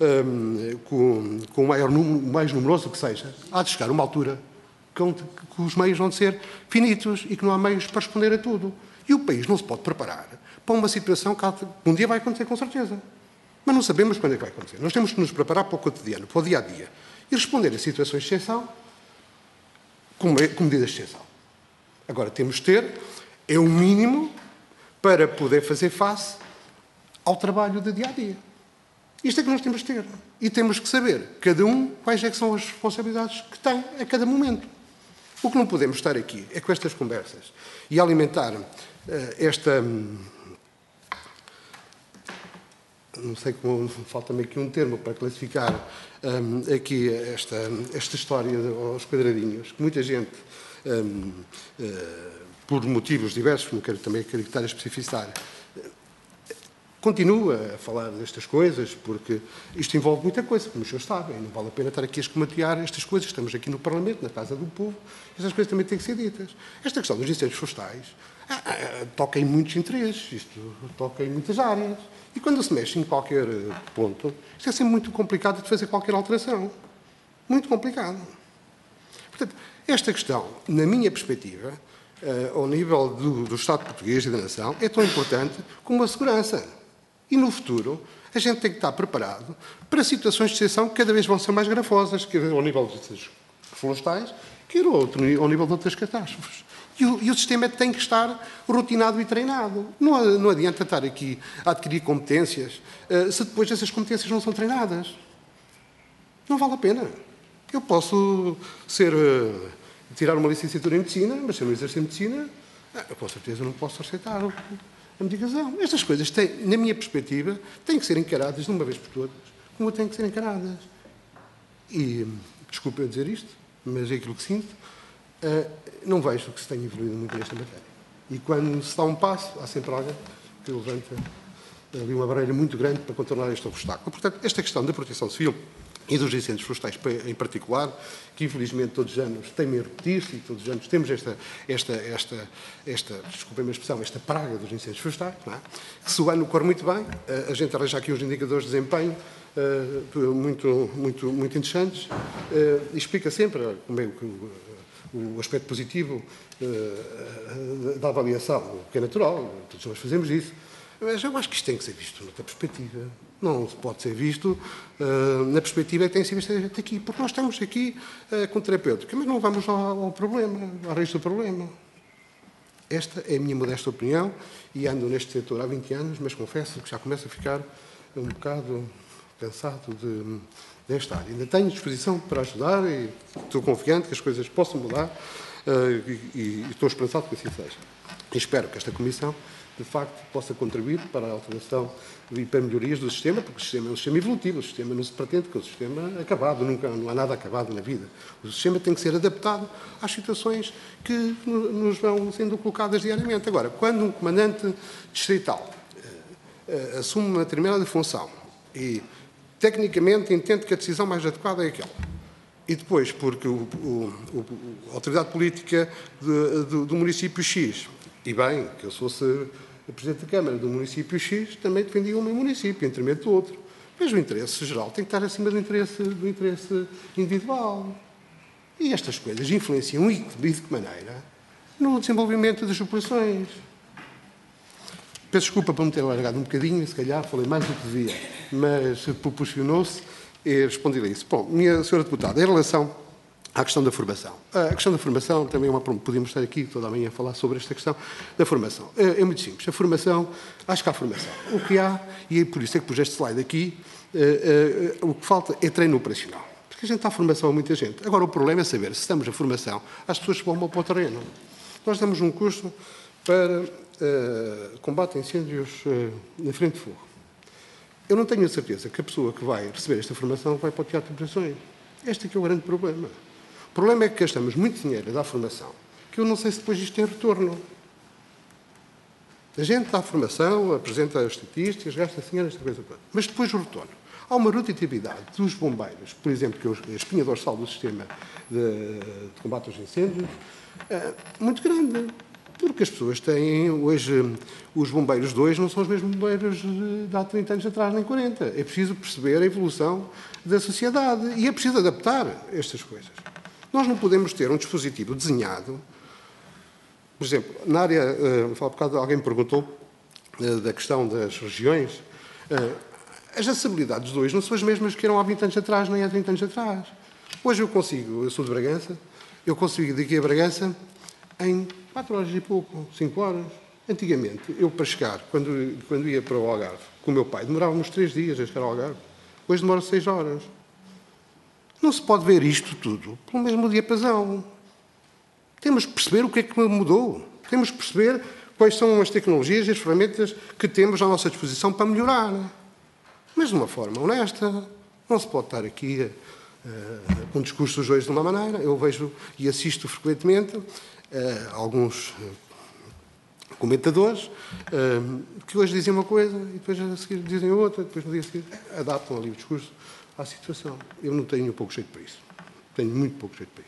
com o mais numeroso que seja, há de chegar uma altura que os meios vão ser finitos e que não há meios para responder a tudo. E o país não se pode preparar para uma situação que um dia vai acontecer com certeza. Mas não sabemos quando é que vai acontecer. Nós temos que nos preparar para o cotidiano, para o dia-a-dia. E responder a situações de exceção com medidas de exceção. Agora, temos de ter, é o mínimo para poder fazer face ao trabalho de dia-a-dia. Isto é que nós temos de ter. E temos que saber, cada um, quais é que são as responsabilidades que tem a cada momento. O que não podemos estar aqui é com estas conversas e alimentar esta... Não sei como... Falta-me aqui um termo para classificar aqui esta história aos quadradinhos, que muita gente, por motivos diversos, não quero também estar a especificar, continua a falar destas coisas, porque isto envolve muita coisa, como os senhores sabem. Não vale a pena estar aqui a esquematear estas coisas. Estamos aqui no Parlamento, na Casa do Povo. Estas coisas também têm que ser ditas. Esta questão dos incêndios florestais toca em muitos interesses, isto toca em muitas áreas. E quando se mexe em qualquer ponto, isto é sempre muito complicado de fazer qualquer alteração. Muito complicado. Portanto, esta questão, na minha perspectiva, ao nível do Estado português e da nação, é tão importante como a segurança. E no futuro, a gente tem que estar preparado para situações de exceção que cada vez vão ser mais grafosas, quer ao nível dos florestais, quer ao nível de outras catástrofes. E o sistema tem que estar rotinado e treinado. Não adianta estar aqui a adquirir competências se depois essas competências não são treinadas. Não vale a pena. Eu posso tirar uma licenciatura em medicina, mas se eu não exercer medicina, com certeza não posso aceitar a medicação. Estas coisas, na minha perspectiva, têm que ser encaradas de uma vez por todas, como têm que ser encaradas. E, desculpe eu dizer isto, mas é aquilo que sinto, não vejo que se tenha evoluído muito nesta matéria. E quando se dá um passo, há sempre alguém que levanta ali uma barreira muito grande para contornar este obstáculo. Portanto, esta questão da proteção civil e dos incêndios florestais em particular, que infelizmente todos os anos tem-me a repetir-se e todos os anos temos desculpem-me a expressão, esta praga dos incêndios florestais, não é? Que se o ano corre muito bem, a gente arranja aqui uns indicadores de desempenho muito interessantes e explica sempre como é o aspecto positivo da avaliação, o que é natural, todos nós fazemos isso. Mas eu acho que isto tem que ser visto noutra perspectiva. Não se pode ser visto na perspectiva que tem que ser visto até aqui. Porque nós estamos aqui com terapêutica, mas não vamos ao problema, à raiz do problema. Esta é a minha modesta opinião e ando neste setor há 20 anos, mas confesso que já começo a ficar um bocado cansado desta área. Ainda tenho disposição para ajudar e estou confiante que as coisas possam mudar e estou esperançado que assim seja. E espero que esta Comissão de facto, possa contribuir para a alteração e para melhorias do sistema, porque o sistema é um sistema evolutivo, o sistema não se pretende que é um sistema acabado, nunca, não há nada acabado na vida. O sistema tem que ser adaptado às situações que nos vão sendo colocadas diariamente. Agora, quando um comandante distrital assume uma determinada função e, tecnicamente, entende que a decisão mais adequada é aquela. E depois, porque a autoridade política do município X, e bem, que eu se fosse Presidente da Câmara do município X, também defendia o meu município, em detrimento do outro. Mas o interesse geral tem que estar acima do interesse individual. E estas coisas influenciam, e de que maneira, no desenvolvimento das operações. Peço desculpa por me ter alargado um bocadinho, se calhar falei mais do que devia, mas proporcionou-se e respondi-lhe a isso. Bom, minha senhora deputada, em relação à questão da formação. A questão da formação também é uma... Podíamos estar aqui toda a manhã a falar sobre esta questão da formação. É muito simples. A formação, acho que há formação. O que há, e é por isso é que pus este slide aqui, o que falta é treino operacional. Porque a gente dá formação a muita gente. Agora, o problema é saber se estamos a formação às pessoas que vão para o terreno. Nós damos um curso para combate a incêndios na frente de fogo. Eu não tenho a certeza que a pessoa que vai receber esta formação vai para o teatro de operações. Este é que é o grande problema. O problema é que gastamos muito dinheiro a dar formação, que eu não sei se depois isto tem retorno. A gente dá formação, apresenta as estatísticas, gasta dinheiro, esta coisa toda. Mas depois o retorno. Há uma rotatividade dos bombeiros, por exemplo, que é a espinha dorsal do sistema de combate aos incêndios, muito grande. Porque as pessoas têm, hoje, os bombeiros de hoje não são os mesmos bombeiros de há 30 anos atrás, nem 40. É preciso perceber a evolução da sociedade e é preciso adaptar estas coisas. Nós não podemos ter um dispositivo desenhado, por exemplo, na área, há bocado alguém me perguntou da questão das regiões, as acessibilidades de hoje não são as mesmas que eram há 20 anos atrás, nem há 30 anos atrás. Hoje eu sou de Bragança, eu consigo ir daqui a Bragança em 4 horas e pouco, 5 horas. Antigamente, eu para chegar, quando ia para o Algarve, com o meu pai, demorava uns 3 dias a chegar ao Algarve. Hoje demora 6 horas. Não se pode ver isto tudo pelo mesmo diapasão. Temos que perceber o que é que mudou. Temos que perceber quais são as tecnologias e as ferramentas que temos à nossa disposição para melhorar. Mas de uma forma honesta. Não se pode estar aqui com discursos hoje de uma maneira. Eu vejo e assisto frequentemente alguns comentadores que hoje dizem uma coisa e depois a seguir dizem outra, depois no dia seguinte adaptam ali o discurso à situação. Eu não tenho pouco jeito para isso. Tenho muito pouco jeito para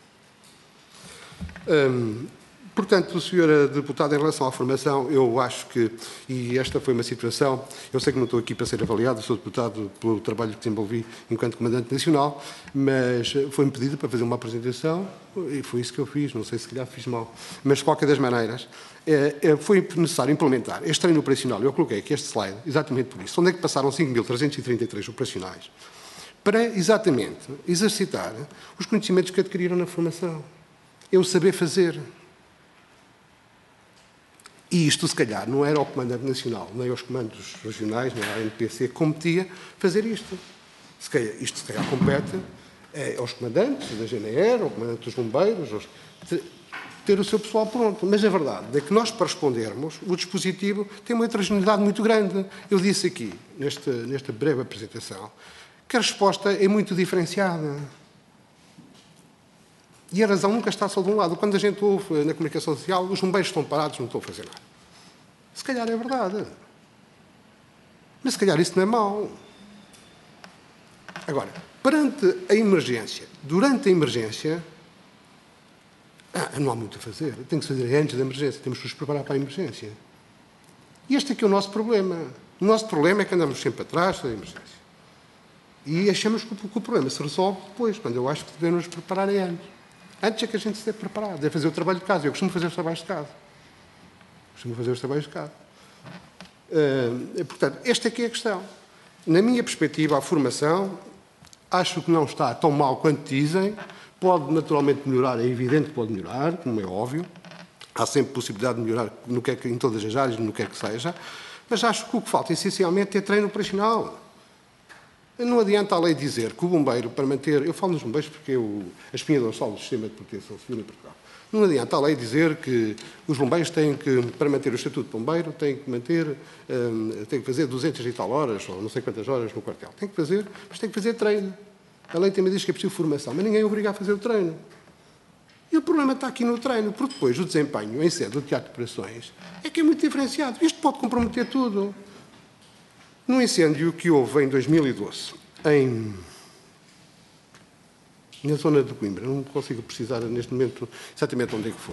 isso. Portanto, Sra. Deputada, em relação à formação, eu acho que, e esta foi uma situação, eu sei que não estou aqui para ser avaliado, sou deputado pelo trabalho que desenvolvi enquanto Comandante Nacional, mas foi-me pedido para fazer uma apresentação e foi isso que eu fiz, não sei se calhar fiz mal. Mas, de qualquer das maneiras, foi necessário implementar este treino operacional. Eu coloquei aqui este slide, exatamente por isso. Onde é que passaram 5.333 operacionais? Para, exatamente, exercitar os conhecimentos que adquiriram na formação. É o saber fazer. E isto, se calhar, não era ao Comandante Nacional, nem aos comandos regionais, nem à ANPC, que competia fazer isto. Isto, se calhar, compete aos comandantes da GNR, ao comandante dos bombeiros, ter o seu pessoal pronto. Mas a verdade é que nós, para respondermos, o dispositivo tem uma heterogeneidade muito grande. Eu disse aqui, nesta breve apresentação, que a resposta é muito diferenciada. E a razão nunca está só de um lado. Quando a gente ouve na comunicação social, os bombeiros estão parados, não estão a fazer nada. Se calhar é verdade. Mas se calhar isso não é mau. Agora, perante a emergência, durante a emergência, não há muito a fazer. Tem que se fazer antes da emergência. Temos que nos preparar para a emergência. E este é que é o nosso problema. O nosso problema é que andamos sempre atrás da emergência. E achamos que o problema se resolve depois, quando eu acho que devemos nos preparar antes. Antes é que a gente se deve preparar, deve fazer o trabalho de casa. Eu costumo fazer os trabalhos de casa. Portanto, esta aqui é a questão. Na minha perspectiva, a formação, acho que não está tão mal quanto dizem. Pode naturalmente melhorar, é evidente que pode melhorar, como é óbvio. Há sempre possibilidade de melhorar em todas as áreas, no que é que seja. Mas acho que o que falta, essencialmente, é treino operacional. Não adianta a lei dizer que o bombeiro, para manter... Eu falo nos bombeiros porque é a espinha dorsal do sistema de proteção civil em Portugal. Não adianta a lei dizer que os bombeiros têm que, para manter o estatuto de bombeiro, têm que fazer 200 e tal horas, ou não sei quantas horas no quartel. Tem que fazer, mas tem que fazer treino. A lei também diz que é preciso formação, mas ninguém obriga a fazer o treino. E o problema está aqui no treino, porque depois o desempenho em sede do teatro de operações é que é muito diferenciado. Isto pode comprometer tudo. No incêndio que houve em 2012, na zona de Coimbra, não consigo precisar neste momento exatamente onde é que foi,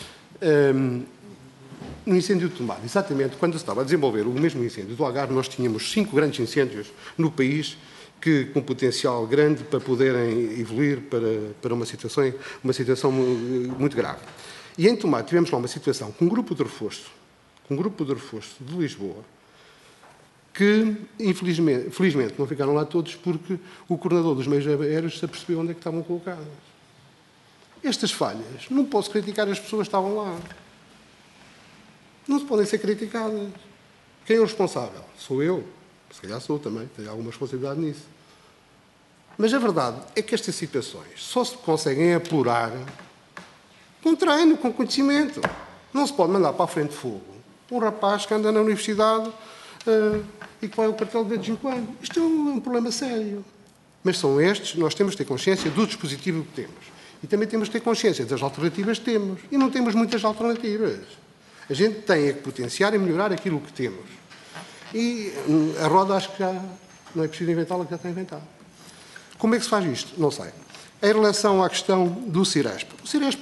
no incêndio de Tomar, exatamente quando se estava a desenvolver o mesmo incêndio do Algarve, nós tínhamos 5 grandes incêndios no país com potencial grande para poderem evoluir para uma situação muito grave. E em Tomar tivemos lá uma situação com um grupo de reforço de Lisboa, que, felizmente, não ficaram lá todos porque o coordenador dos meios aéreos se apercebeu onde é que estavam colocados. Estas falhas, não posso criticar as pessoas que estavam lá. Não se podem ser criticadas. Quem é o responsável? Sou eu. Se calhar sou também, tenho alguma responsabilidade nisso. Mas a verdade é que estas situações só se conseguem apurar com treino, com conhecimento. Não se pode mandar para a frente de fogo um rapaz que anda na universidade e que vai ao quartel de vez em quando. Isto é um problema sério. Mas são estes, nós temos de ter consciência do dispositivo que temos. E também temos de ter consciência das alternativas que temos. E não temos muitas alternativas. A gente tem que potenciar e melhorar aquilo que temos. E a roda acho que já não é preciso inventá-la, que já está inventada. Como é que se faz isto? Não sei. Em relação à questão do Ciresp. O Ciresp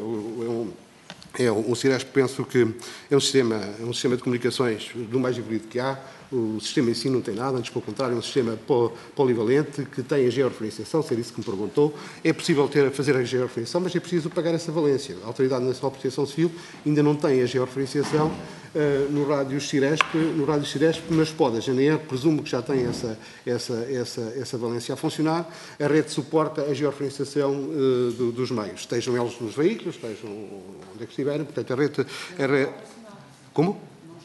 o Ciresp, penso que é um sistema de comunicações do mais evoluído que há. O sistema em si não tem nada, antes pelo contrário, é um sistema polivalente que tem a georreferenciação, se é isso que me perguntou. É possível fazer a georreferenciação, mas é preciso pagar essa valência. A Autoridade Nacional de Proteção Civil ainda não tem a georreferenciação no rádio Ciresp, mas pode. A GNR presumo que já tem essa valência a funcionar. A rede suporta a georreferenciação dos meios, estejam eles nos veículos, estejam onde é que estiverem. Portanto, a rede... Como?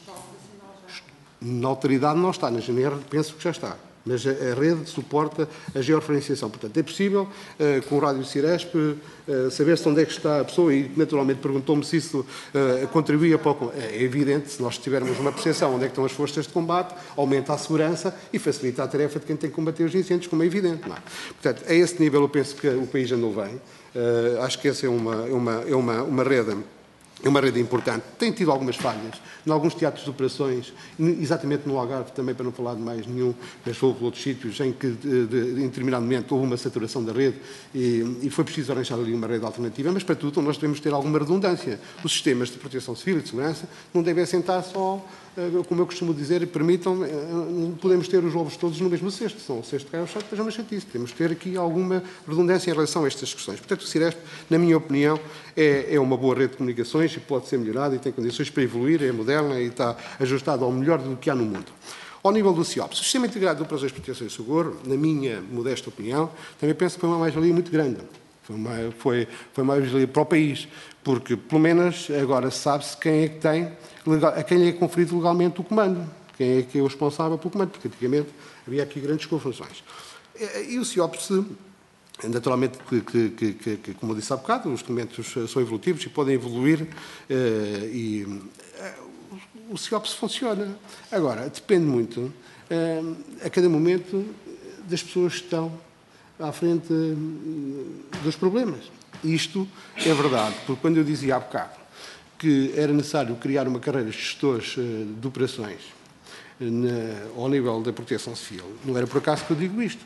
Na autoridade não está, na GNR penso que já está. Mas a rede suporta a georreferenciação. Portanto, é possível, com o rádio Ciresp, saber-se onde é que está a pessoa e, naturalmente, perguntou-me se isso contribuía para o... É evidente, se nós tivermos uma percepção onde é que estão as forças de combate, aumenta a segurança e facilita a tarefa de quem tem que combater os incêndios, como é evidente. Não é? Portanto, a esse nível eu penso que o país andou bem. Acho que essa é uma rede... É uma rede importante. Tem tido algumas falhas em alguns teatros de operações, exatamente no Algarve, também para não falar de mais nenhum, mas houve outros sítios em que, em determinado momento, houve uma saturação da rede e foi preciso arranjar ali uma rede alternativa, mas para tudo nós devemos ter alguma redundância. Os sistemas de proteção civil e de segurança não devem assentar só, como eu costumo dizer, permitam, não podemos ter os ovos todos no mesmo cesto. Se não o cesto cai ao chão, depois é uma chatice. Temos de ter aqui alguma redundância em relação a estas questões. Portanto, o Ciresp, na minha opinião, é uma boa rede de comunicações e pode ser melhorada e tem condições para evoluir, é moderna e está ajustada ao melhor do que há no mundo. Ao nível do CIOPS, o Sistema Integrado de Operações de Proteção e Socorro, na minha modesta opinião, também penso que foi uma mais-valia muito grande. Foi uma mais-valia para o país, porque, pelo menos, agora sabe-se quem é que tem, a quem é conferido legalmente o comando, quem é que é o responsável pelo comando, porque antigamente havia aqui grandes confusões. E o CIOPS, naturalmente, como eu disse há bocado, os documentos são evolutivos e podem evoluir e o CIOPS funciona. Agora, depende muito, a cada momento, das pessoas que estão à frente dos problemas. Isto é verdade, porque quando eu dizia há bocado que era necessário criar uma carreira de gestores de operações ao nível da proteção civil, não era por acaso que eu digo isto.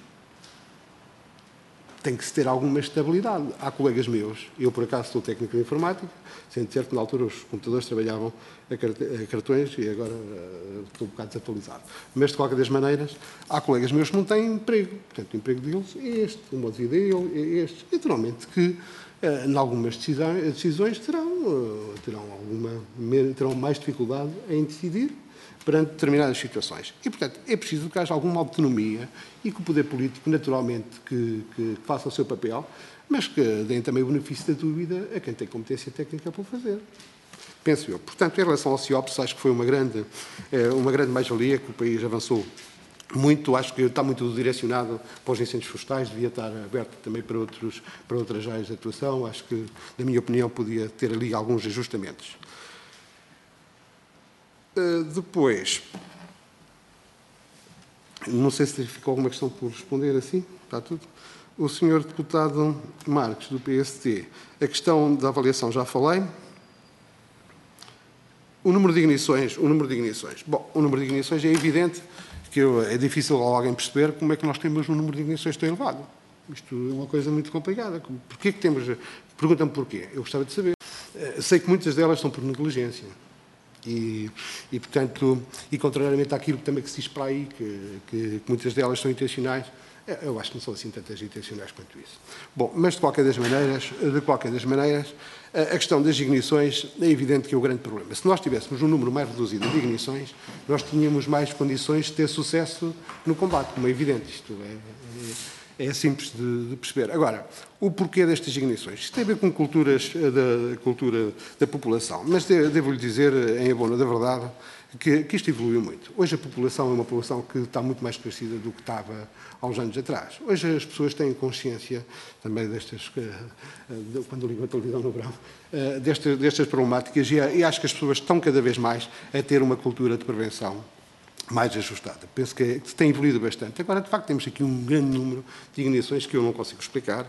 Tem que se ter alguma estabilidade. Há colegas meus, eu por acaso sou técnico de informática, sendo certo que na altura os computadores trabalhavam a cartões e agora estou um bocado desatualizado. Mas de qualquer das maneiras, há colegas meus que não têm emprego. Portanto, o emprego deles é este, o modo de vida dele é este. Naturalmente que em algumas decisões terão mais dificuldade em decidir perante determinadas situações. E, portanto, é preciso que haja alguma autonomia e que o poder político, naturalmente, que faça o seu papel, mas que deem também o benefício da dúvida a quem tem competência técnica para o fazer. Penso eu. Portanto, em relação ao CIOPS, acho que foi uma grande mais-valia, que o país avançou muito. Acho que está muito direcionado para os incêndios florestais, devia estar aberto também para outras áreas de atuação. Acho que, na minha opinião, podia ter ali alguns ajustamentos. Depois, não sei se ficou alguma questão por responder assim, está tudo. O senhor deputado Marques, do PST, a questão da avaliação já falei. O número de ignições. Bom, o número de ignições é evidente é difícil alguém perceber como é que nós temos um número de ignições tão elevado. Isto é uma coisa muito complicada. Porquê que temos... Perguntam-me porquê. Eu gostava de saber. Sei que muitas delas são por negligência. E portanto, e contrariamente àquilo que também que se diz para aí, que muitas delas são intencionais, eu acho que não são assim tantas intencionais quanto isso. Bom, mas de qualquer das maneiras, a questão das ignições é evidente que é o grande problema. Se nós tivéssemos um número mais reduzido de ignições, nós tínhamos mais condições de ter sucesso no combate, como é evidente. Isto é simples de perceber. Agora, o porquê destas ignições? Isto tem a ver com cultura da população, mas devo-lhe dizer, em abono da verdade, que isto evoluiu muito. Hoje a população é uma população que está muito mais esclarecida do que estava há uns anos atrás. Hoje as pessoas têm consciência também destas, quando ligam a televisão no verão, destas problemáticas e acho que as pessoas estão cada vez mais a ter uma cultura de prevenção mais ajustada. Penso que tem evoluído bastante. Agora, de facto, temos aqui um grande número de ignições que eu não consigo explicar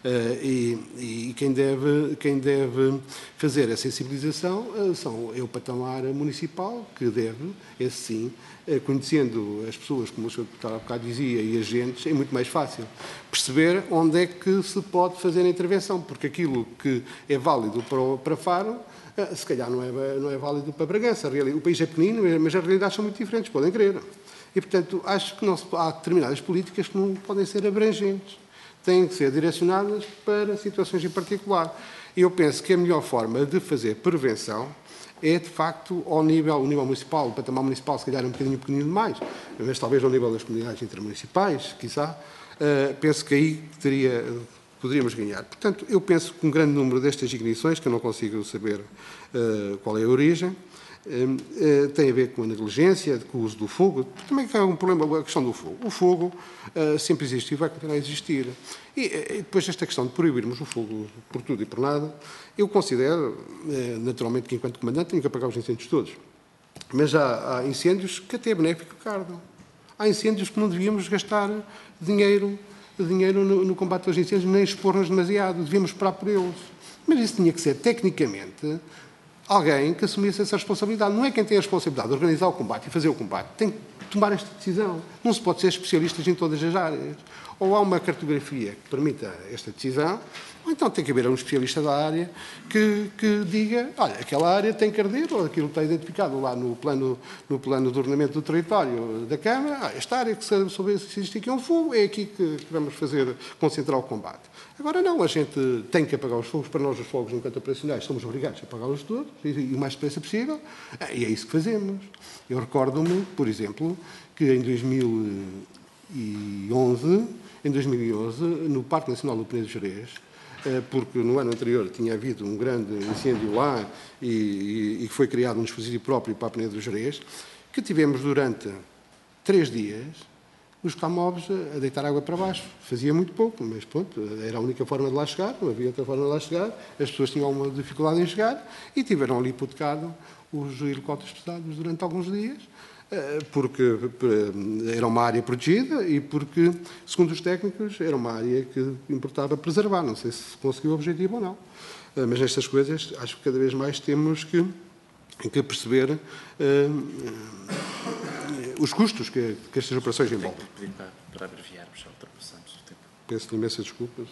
e quem deve fazer a sensibilização é o patamar municipal, que deve, esse sim, conhecendo as pessoas, como o Sr. Deputado há bocado dizia, e agentes, é muito mais fácil perceber onde é que se pode fazer a intervenção, porque aquilo que é válido para Faro, se calhar não é válido para Bragança. O país é pequenino, mas as realidades são muito diferentes, podem crer. E, portanto, acho que há determinadas políticas que não podem ser abrangentes. Têm que ser direcionadas para situações em particular. E eu penso que a melhor forma de fazer prevenção é, de facto, o nível municipal, o patamar municipal, se calhar é um bocadinho pequenino demais, mas talvez ao nível das comunidades intermunicipais, quiçá, penso que aí poderíamos ganhar. Portanto, eu penso que um grande número destas ignições, que eu não consigo saber qual é a origem, tem a ver com a negligência, com o uso do fogo. Também é um problema a questão do fogo. O fogo sempre existiu e vai continuar a existir. E depois esta questão de proibirmos o fogo por tudo e por nada, eu considero, naturalmente, que enquanto comandante tenho que apagar os incêndios todos. Mas há incêndios que até é benéfico que ardam. Há incêndios que não devíamos gastar dinheiro no combate aos incêndios, nem expor-nos demasiado, devíamos esperar por eles. Mas isso tinha que ser, tecnicamente, alguém que assumisse essa responsabilidade. Não é quem tem a responsabilidade de organizar o combate e fazer o combate, tem que tomar esta decisão. Não se pode ser especialistas em todas as áreas. Ou há uma cartografia que permita esta decisão, ou então tem que haver um especialista da área que diga, olha, aquela área tem que arder, ou aquilo está identificado lá no plano de ordenamento do território da Câmara, esta área que se existe aqui um fogo, é aqui que vamos concentrar o combate. Agora não, a gente tem que apagar os fogos, para nós os fogos enquanto operacionais somos obrigados a apagá-los todos, e o mais depressa possível, e é isso que fazemos. Eu recordo-me, por exemplo, que em 2011, no Parque Nacional do Penedo Gerês, porque no ano anterior tinha havido um grande incêndio lá e foi criado um dispositivo próprio para a Penedo Gerês, que tivemos durante 3 dias os camobs a deitar água para baixo. Fazia muito pouco, mas pronto, era a única forma de lá chegar, não havia outra forma de lá chegar, as pessoas tinham alguma dificuldade em chegar e tiveram ali hipotecado os helicópteros pesados durante alguns dias, porque era uma área protegida e porque, segundo os técnicos, era uma área que importava preservar. Não sei se conseguiu o objetivo ou não. Mas nestas coisas, acho que cada vez mais temos que perceber os custos que estas operações envolvem. Para abreviarmos, já ultrapassamos o tempo. Peço-lhe imensas desculpas.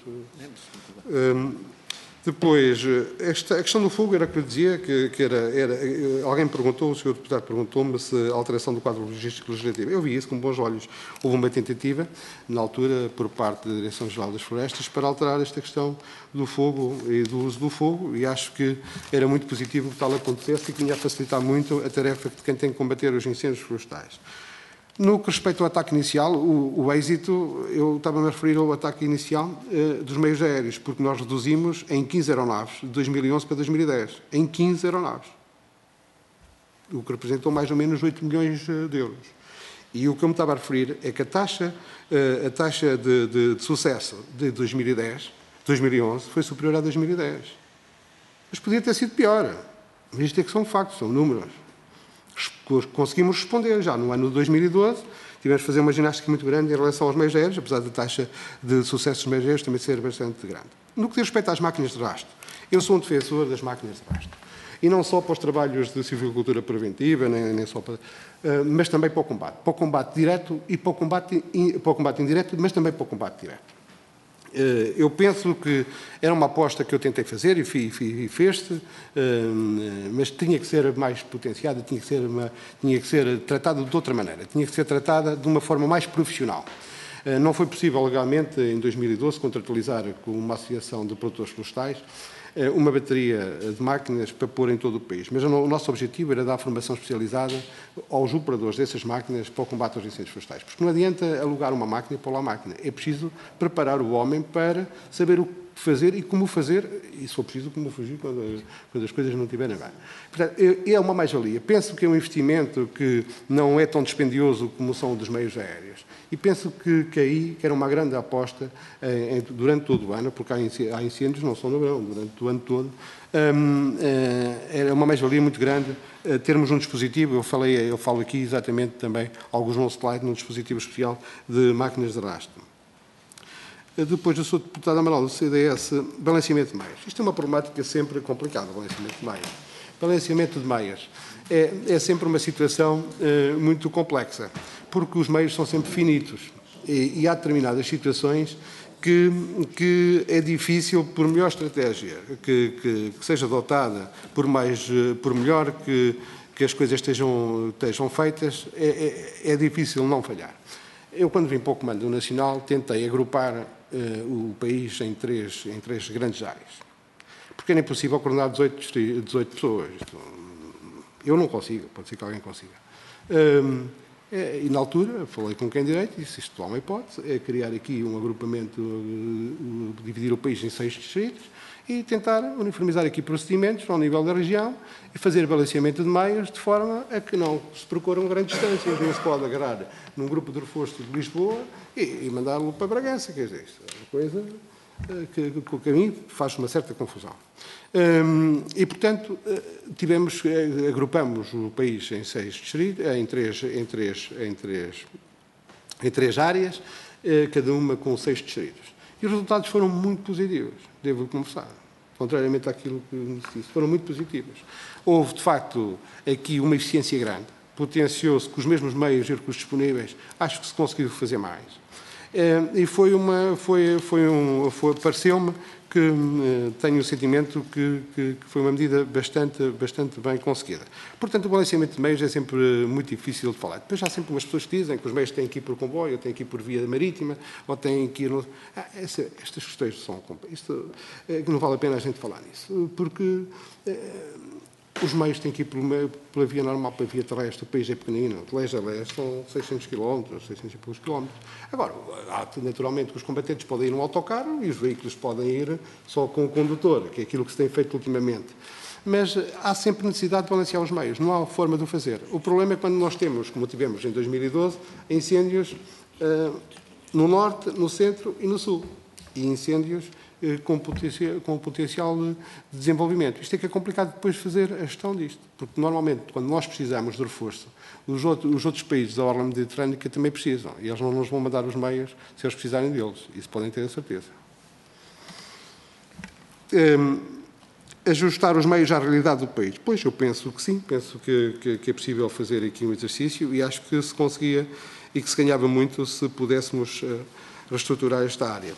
Depois, a questão do fogo era o que eu dizia, que alguém perguntou, o Sr. Deputado perguntou-me se a alteração do quadro logístico legislativo. Eu vi isso com bons olhos. Houve uma tentativa, na altura, por parte da Direção-Geral das Florestas, para alterar esta questão do fogo e do uso do fogo, e acho que era muito positivo que tal acontecesse e que vinha a facilitar muito a tarefa de quem tem que combater os incêndios florestais. No que respeita ao ataque inicial, o êxito, eu estava-me a referir ao ataque inicial dos meios aéreos, porque nós reduzimos em 15 aeronaves, de 2011 para 2010, em 15 aeronaves, o que representou mais ou menos 8 milhões de euros. E o que eu me estava a referir é que a taxa de sucesso de 2011, foi superior a 2010. Mas podia ter sido pior. Mas isto é que são factos, são números. Conseguimos responder já no ano de 2012, tivemos de fazer uma ginástica muito grande em relação aos meios aéreos, apesar da taxa de sucesso dos meios aéreos também ser bastante grande. No que diz respeito às máquinas de rastro, eu sou um defensor das máquinas de rastro. E não só para os trabalhos de silvicultura preventiva, nem só para, mas também para o combate direto e para o combate indireto, mas também para o combate direto. Eu penso que era uma aposta que eu tentei fazer e fez-se, mas tinha que ser mais potenciada, tinha que ser tratada de outra maneira, tinha que ser tratada de uma forma mais profissional. Não foi possível legalmente, em 2012, contratualizar com uma associação de produtores florestais uma bateria de máquinas para pôr em todo o país. Mas o nosso objetivo era dar formação especializada aos operadores dessas máquinas para o combate aos incêndios florestais. Porque não adianta alugar uma máquina e pôr lá a máquina. É preciso preparar o homem para saber o que fazer e como fazer, e se for preciso, como fugir quando as coisas não estiverem bem. Portanto, é uma mais-valia. Penso que é um investimento que não é tão dispendioso como são o dos meios aéreos. E penso que era uma grande aposta durante todo o ano, porque há incêndios, não só no verão, durante o ano todo. Era uma mais-valia muito grande termos um dispositivo, eu falo aqui exatamente também, alguns no slide, num dispositivo especial de máquinas de arrasto. Depois, eu sou deputado Amaral do CDS, balanceamento de meias. Isto é uma problemática sempre complicada, balanceamento de meias. Balanceamento de meias é sempre uma situação muito complexa, porque os meios são sempre finitos e há determinadas situações que é difícil, por melhor estratégia que seja adotada, por melhor que as coisas estejam feitas, é difícil não falhar. Eu, quando vim para o Comando Nacional, tentei agrupar o país em três grandes áreas. Porque era impossível coordenar 18 pessoas. Eu não consigo, pode ser que alguém consiga. E, na altura, falei com quem direito e disse, isto há uma hipótese, é criar aqui um agrupamento, dividir o país em 6 distritos e tentar uniformizar aqui procedimentos ao nível da região e fazer balanceamento de meios de forma a que não se percorram grandes distâncias. Não se pode agarrar num grupo de reforço de Lisboa e mandá-lo para Bragança. Quer dizer, isto é uma coisa que a mim faz uma certa confusão. E, portanto, agrupamos o país em 6 distritos, em três áreas, cada uma com 6 distritos. E os resultados foram muito positivos, devo confessar, contrariamente àquilo que me disse, foram muito positivos. Houve, de facto, aqui uma eficiência grande, potenciou-se com os mesmos meios e recursos disponíveis, acho que se conseguiu fazer mais. E pareceu-me que tenho o sentimento que foi uma medida bastante bem conseguida. Portanto, o balanceamento de meios é sempre muito difícil de falar. Depois há sempre umas pessoas que dizem que os meios têm que ir por comboio, ou têm que ir por via marítima, ou têm que ir... Estas questões são... Isto não vale a pena a gente falar nisso, porque... Os meios têm que ir pela via normal, pela via terrestre. O país é pequenino. De leste a leste são 600 km, 600 e poucos quilómetros. Agora, naturalmente, os combatentes podem ir num autocarro e os veículos podem ir só com o condutor, que é aquilo que se tem feito ultimamente. Mas há sempre necessidade de balancear os meios. Não há forma de o fazer. O problema é quando nós temos, como tivemos em 2012, incêndios no norte, no centro e no sul. E incêndios com potencial de desenvolvimento. Isto é que é complicado depois fazer a gestão disto, porque normalmente, quando nós precisamos de reforço, os outros países da orla mediterrânica também precisam, e eles não nos vão mandar os meios se eles precisarem deles. Isso podem ter a certeza. Ajustar os meios à realidade do país. Pois, eu penso que sim, penso que é possível fazer aqui um exercício e acho que se conseguia e que se ganhava muito se pudéssemos reestruturar esta área.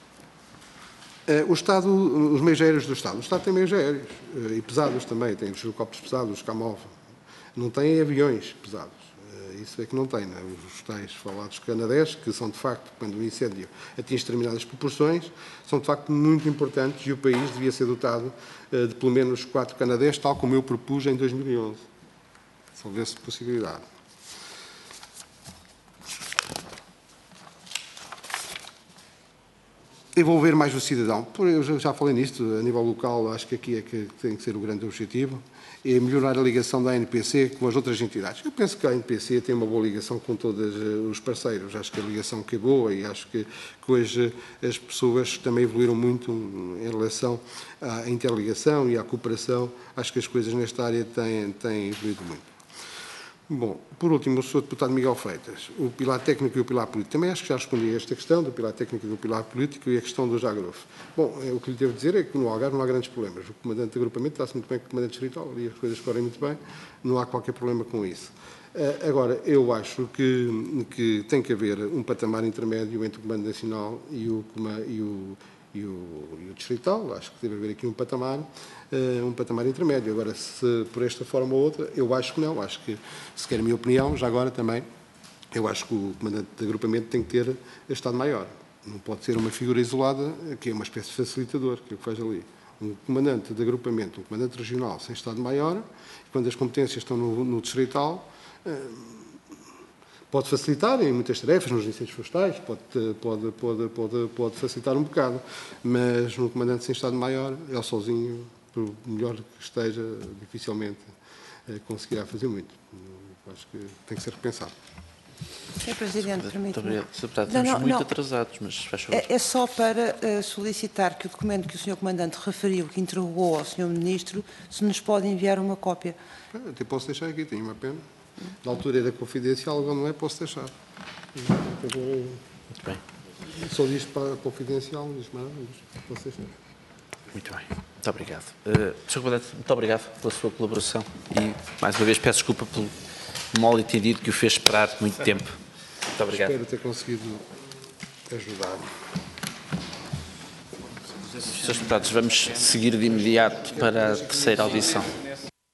O Estado, os meios aéreos do Estado. O Estado tem meios aéreos e pesados também, tem os helicópteros pesados, os Kamov. Não tem aviões pesados. Isso é que não tem, não é? Os tais falados Canadés, que são de facto, quando o incêndio atinge determinadas proporções, são de facto muito importantes e o país devia ser dotado de pelo menos 4 Canadés, tal como eu propus em 2011. Se houvesse possibilidade. Envolver mais o cidadão. Eu já falei nisto, a nível local, acho que aqui é que tem que ser o grande objetivo, é melhorar a ligação da ANPC com as outras entidades. Eu penso que a ANPC tem uma boa ligação com todos os parceiros, acho que a ligação que é boa e acho que hoje as pessoas também evoluíram muito em relação à interligação e à cooperação, acho que as coisas nesta área têm evoluído muito. Bom, por último, o Sr. Deputado Miguel Freitas, o pilar técnico e o pilar político. Também acho que já respondi a esta questão do pilar técnico e do pilar político e a questão do Jagrof. Bom, o que lhe devo dizer é que no Algarve não há grandes problemas. O comandante de agrupamento está-se muito bem com o comandante distrital e as coisas correm muito bem, não há qualquer problema com isso. Agora, eu acho que tem que haver um patamar intermédio entre o Comando Nacional e o distrital. Acho que deve haver aqui um patamar intermédio. Agora, se por esta forma ou outra, eu acho que não. Acho que, se quer a minha opinião, já agora também, eu acho que o comandante de agrupamento tem que ter Estado-Maior. Não pode ser uma figura isolada, que é uma espécie de facilitador, que é o que faz ali. Um comandante de agrupamento, um comandante regional sem Estado-Maior, quando as competências estão no distrital, pode facilitar em muitas tarefas, nos incêndios florestais, pode facilitar um bocado, mas um comandante sem Estado-Maior, ele sozinho, por melhor que esteja, dificilmente conseguirá fazer muito. Acho que tem que ser repensado. Sr. Presidente, permite-me. Estamos muito atrasados, mas faz favor. É só para solicitar que o documento que o Sr. Comandante referiu, que entregou ao Sr. Ministro, se nos pode enviar uma cópia. Até posso deixar aqui, tenho uma pena. Na altura era confidencial, agora não é, posso deixar. Muito bem. Só diz para confidencial, mas posso deixar. Muito bem. Muito obrigado. Sr. Comandante, muito obrigado pela sua colaboração e, mais uma vez, peço desculpa pelo mal entendido que o fez esperar muito tempo. Muito obrigado. Espero ter conseguido ajudar. Srs. Deputados, vamos seguir de imediato para a terceira audição.